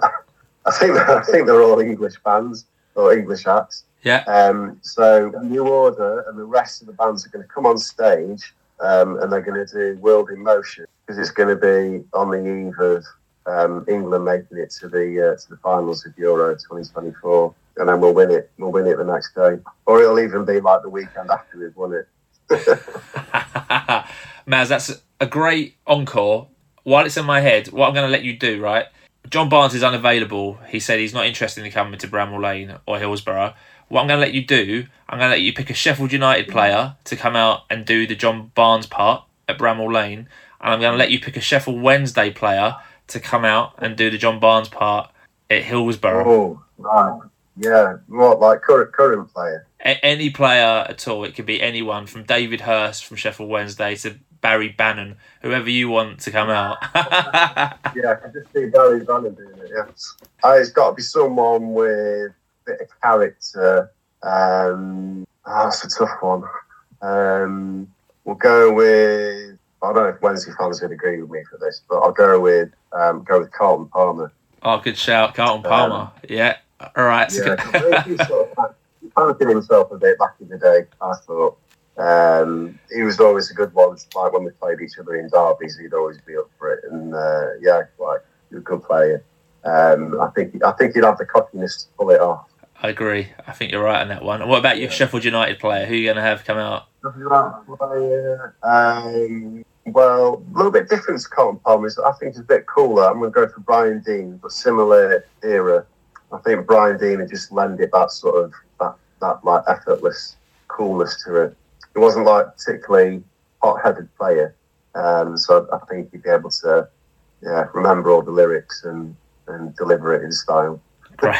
I think I think they're all English bands or English acts. Yeah. Um. So New Order and the rest of the bands are going to come on stage, um, and they're going to do World in Motion, because it's going to be on the eve of um, England making it to the uh, to the finals of Euro twenty twenty-four. And then we'll win it. We'll win it the next day. Or it'll even be like the weekend after we've won it. Maz, that's a great encore. While it's in my head, what I'm going to let you do, right? John Barnes is unavailable. He said he's not interested in coming to Bramall Lane or Hillsborough. What I'm going to let you do, I'm going to let you pick a Sheffield United player to come out and do the John Barnes part at Bramall Lane. And I'm going to let you pick a Sheffield Wednesday player to come out and do the John Barnes part at Hillsborough. Oh, right. Yeah, what, like current current player? A- any player at all. It could be anyone from David Hurst from Sheffield Wednesday to Barry Bannon, whoever you want to come out. Yeah, I can just see Barry Bannon doing it, yeah. Uh, it's got to be someone with a bit of character. Um, oh, that's a tough one. Um, we'll go with, I don't know if Wednesday fans would agree with me for this, but I'll go with um, go with Carlton Palmer. Oh, good shout, Carlton Palmer. Um, yeah, all right. Yeah, good... he sort of panicking himself a bit back in the day, I thought. Um, he was always a good one. Like when we played each other in derbies, he'd always be up for it. And uh, yeah, like he was a good player. Um, I think I think he'd have the cockiness to pull it off. I agree. I think you're right on that one. And what about your yeah. Sheffield United player? Who are you going to have come out? Um, well, a little bit different to Carlton Palmer. I think it's a bit cooler. I'm going to go for Brian Deane, but similar era. I think Brian Deane had just lended that sort of that, that like effortless coolness to it. He wasn't like particularly hot-headed player, um, so I think he'd be able to, yeah, remember all the lyrics and, and deliver it in style. Great.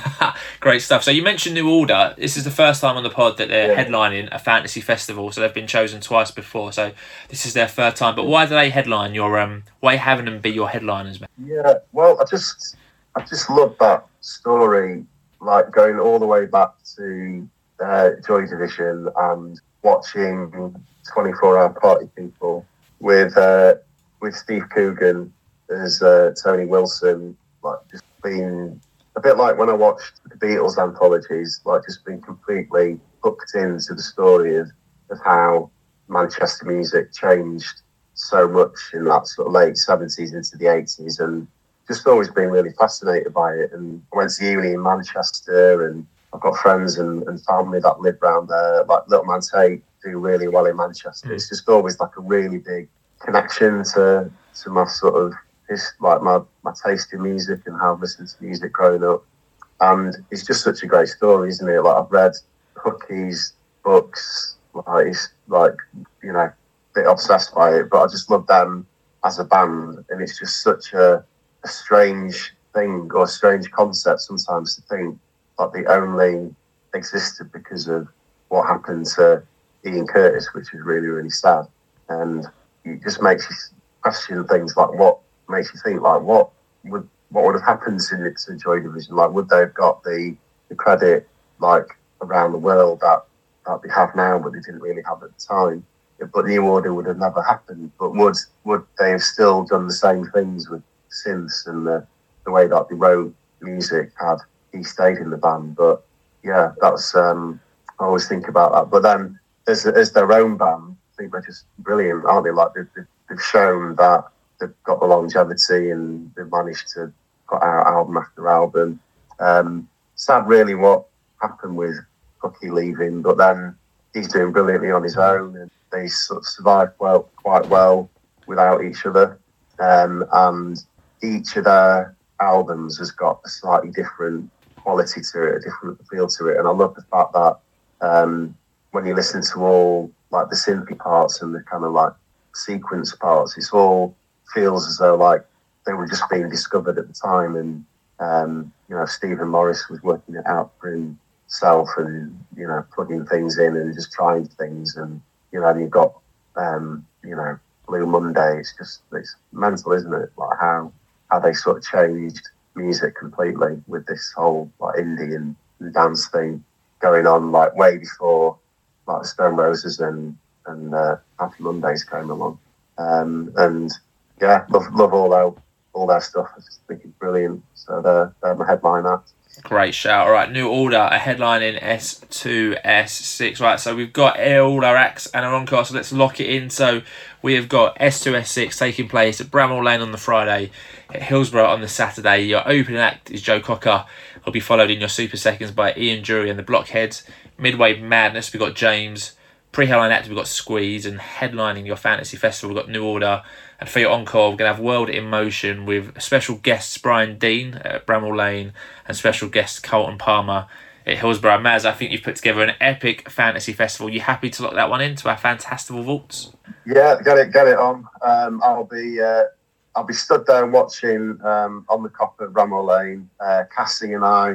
Great stuff. So you mentioned New Order. This is the first time on the pod that they're yeah. headlining a fantasy festival. So they've been chosen twice before. So this is their third time. But why do they headline your? Um, why having them be your headliners, man? Yeah. Well, I just, I just love that story. Like going all the way back to uh, Joy Division and watching twenty-four hour Party People with uh, with Steve Coogan as uh, Tony Wilson. Like just being a bit like when I watched the Beatles anthologies, like just being completely hooked into the story of, of how Manchester music changed so much in that sort of late seventies into the eighties, and just always been really fascinated by it. And I went to uni in Manchester, and I've got friends and, and family that live around there. Like Little Man Tate do really well in Manchester. Mm. It's just always like a really big connection to to my sort of It's like my, my taste in music and how I've listened to music growing up. And it's just such a great story, isn't it? Like I've read Hookie's books, like it's like, you know, a bit obsessed by it, but I just love them as a band. And it's just such a, a strange thing or a strange concept sometimes to think that they only existed because of what happened to Ian Curtis, which is really, really sad. And it just makes you question things like what makes you think like what would what would have happened to the Joy Division? Like would they have got the, the credit like around the world that, that they have now, but they didn't really have at the time? But New Order would have never happened. But would would they have still done the same things with synths and the, the way that they wrote music had he stayed in the band? But yeah, that's um, I always think about that. But then as as their own band, I think they're just brilliant, aren't they? Like they've, they've shown that they've got the longevity and they've managed to put out album after album. Um, sad really what happened with Hookie leaving, but then he's doing brilliantly on his own and they sort of survived well, quite well without each other. Um, and each of their albums has got a slightly different quality to it, a different appeal to it. And I love the fact that um, when you listen to all like the synthy parts and the kind of like sequence parts, it's all feels as though like they were just being discovered at the time, and um, you know, Stephen Morris was working it out for himself and, you know, plugging things in and just trying things. And, you know, and you've got um, you know, Blue Monday. It's just, it's mental, isn't it? Like how how they sort of changed music completely with this whole like indie and, and dance thing going on like way before like the Stone Roses and and uh, Happy Mondays came along. Um, and yeah, love love all their all their stuff. I just think it's brilliant. So they're, they're my headline act. Great shout. All right, New Order, a headline in S two S six. Right, so we've got all our acts and our encore, so let's lock it in. So we have got S two S six taking place at Bramall Lane on the Friday, at Hillsborough on the Saturday. Your opening act is Joe Cocker. He'll be followed in your Super Seconds by Ian Jury and the Blockheads. Midway Madness, we've got James. Pre-headline act, we've got Squeeze. And headlining your fantasy festival, we've got New Order. And for your encore, we're going to have World in Motion with special guests Brian Deane at Bramall Lane and special guests Carlton Palmer at Hillsborough. Maz, I think you've put together an epic fantasy festival. You happy to lock that one into our Fantastival Vaults? Yeah, get it, get it on. Um, I'll be uh, I'll be stood there watching um, on the cop at Bramall Lane. Uh, Cassie and I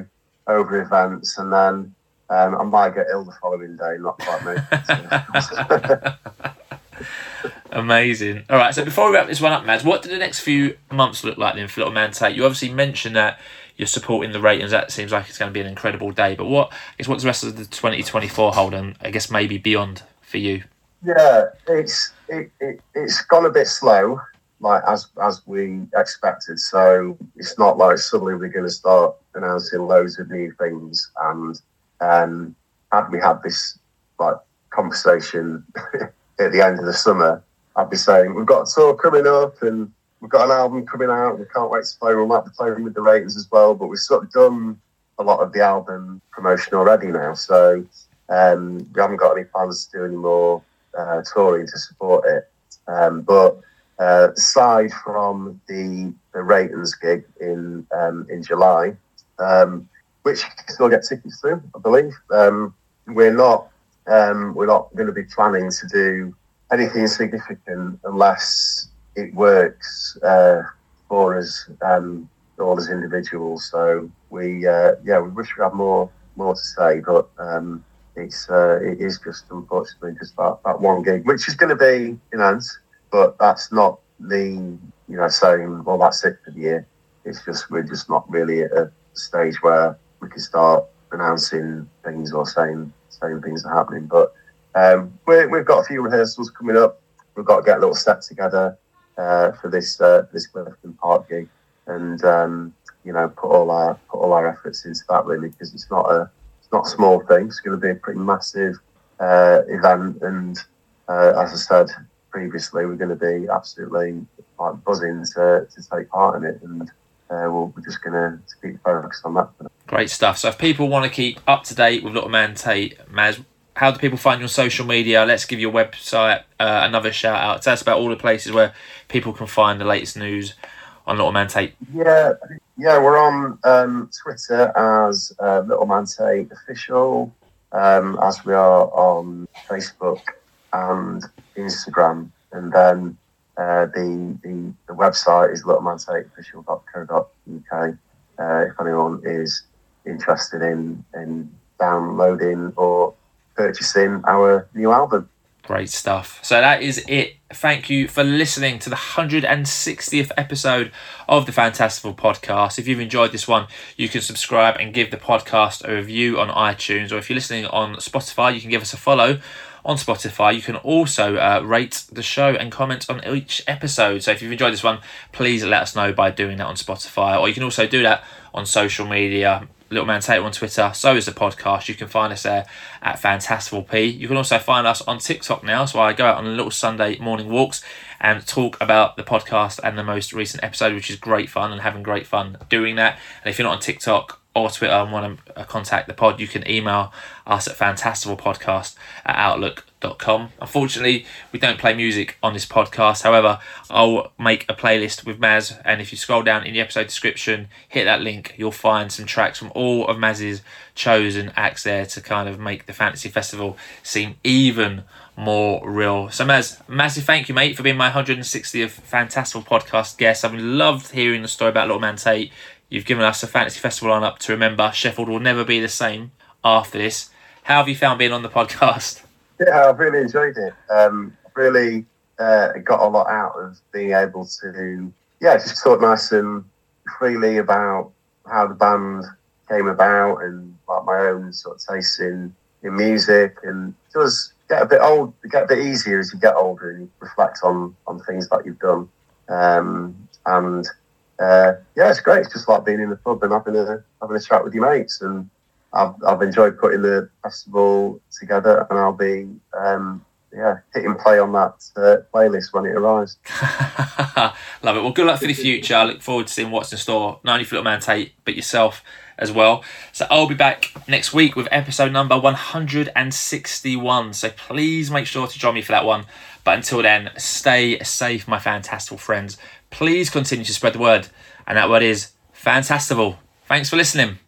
over events, and then um, I might get ill the following day. Not quite me. Amazing. All right, so before we wrap this one up, Maz, what do the next few months look like then for Little Man Tate? You obviously mentioned that you're supporting the ratings. That seems like it's going to be an incredible day. But what, I guess, what's the rest of the twenty twenty-four hold, and I guess maybe beyond for you? Yeah, it's it, it it's gone a bit slow, like as as we expected. So it's not like suddenly we're going to start announcing loads of new things. And um, had we had this like conversation at the end of the summer, I'd be saying we've got a tour coming up and we've got an album coming out. We can't wait to play. We might be playing with the ratings as well. But we've sort of done a lot of the album promotion already now, so um, we haven't got any plans to do any more uh, touring to support it. Um, but uh, aside from the the ratings gig in um, in July, um, which you can still get tickets to, I believe, um, we're not um, we're not going to be planning to do anything significant unless it works uh, for us, um, all as individuals. So we, uh, yeah, we wish we had more, more to say, but um, it's uh, it is just unfortunately just that, that one gig, which is going to be enhanced, but that's not me, you know, saying, well, that's it for the year. It's just we're just not really at a stage where we can start announcing things or saying saying things are happening. But um, we're, we've got a few rehearsals coming up. We've got to get a little set together uh, for this uh, this Clifton Park gig, and um, you know, put all our put all our efforts into that really, because it's not a it's not a small thing. It's going to be a pretty massive uh, event, and uh, as I said previously, we're going to be absolutely like buzzing to, to take part in it, and uh, we'll, we're just going to keep focused on that. Great stuff. So if people want to keep up to date with Little Man Tate, Maz, how do people find you on social media? Let's give your website uh, another shout out. Tell us about all the places where people can find the latest news on Little Man Tate. Yeah, yeah, we're on um, Twitter as uh, Little Man Tate Official, um, as we are on Facebook and Instagram, and then uh, the, the the website is little man tate official dot co dot uk. Uh, if anyone is interested in in downloading or purchasing our new album. Great stuff. So that is it. Thank you for listening to the one hundred sixtieth episode of the Fantastival podcast. If you've enjoyed this one, you can subscribe and give the podcast a review on iTunes, or if you're listening on Spotify, you can give us a follow on Spotify. You can also uh, rate the show and comment on each episode. So if you've enjoyed this one, please let us know by doing that on Spotify, or you can also do that on social media. Little Man Tate on Twitter, so is the podcast. You can find us there at Fantastival P. You can also find us on TikTok now, so I go out on little Sunday morning walks and talk about the podcast and the most recent episode, which is great fun, and having great fun doing that. And if you're not on TikTok or Twitter and want to contact the pod, you can email us at fantastivalpodcast at outlook dot com. Unfortunately, we don't play music on this podcast. However, I'll make a playlist with Maz, and if you scroll down in the episode description, hit that link, you'll find some tracks from all of Maz's chosen acts there to kind of make the Fantasy Festival seem even more real. So Maz, massive thank you, mate, for being my one hundred sixtieth Fantastival podcast guest. I've loved hearing the story about Little Man Tate. You've given us a Fantasy Festival lineup to remember. Sheffield will never be the same after this. How have you found being on the podcast? Yeah, I've really enjoyed it. Um, I've really uh, got a lot out of being able to, yeah, just talk nice and freely about how the band came about and like my own sort of taste in, in music. And it does get a bit old, it get a bit easier as you get older and you reflect on, on things that you've done. Um, and uh, yeah, it's great. It's just like being in the pub and having a having a chat with your mates. And I've I've enjoyed putting the festival together, and I'll be um, yeah hitting play on that uh, playlist when it arrives. Love it. Well, good luck for the future. I look forward to seeing what's in store, not only for Little Man Tate, but yourself as well. So I'll be back next week with episode number one hundred sixty-one. So please make sure to join me for that one. But until then, stay safe, my Fantastival friends. Please continue to spread the word, and that word is Fantastival. Thanks for listening.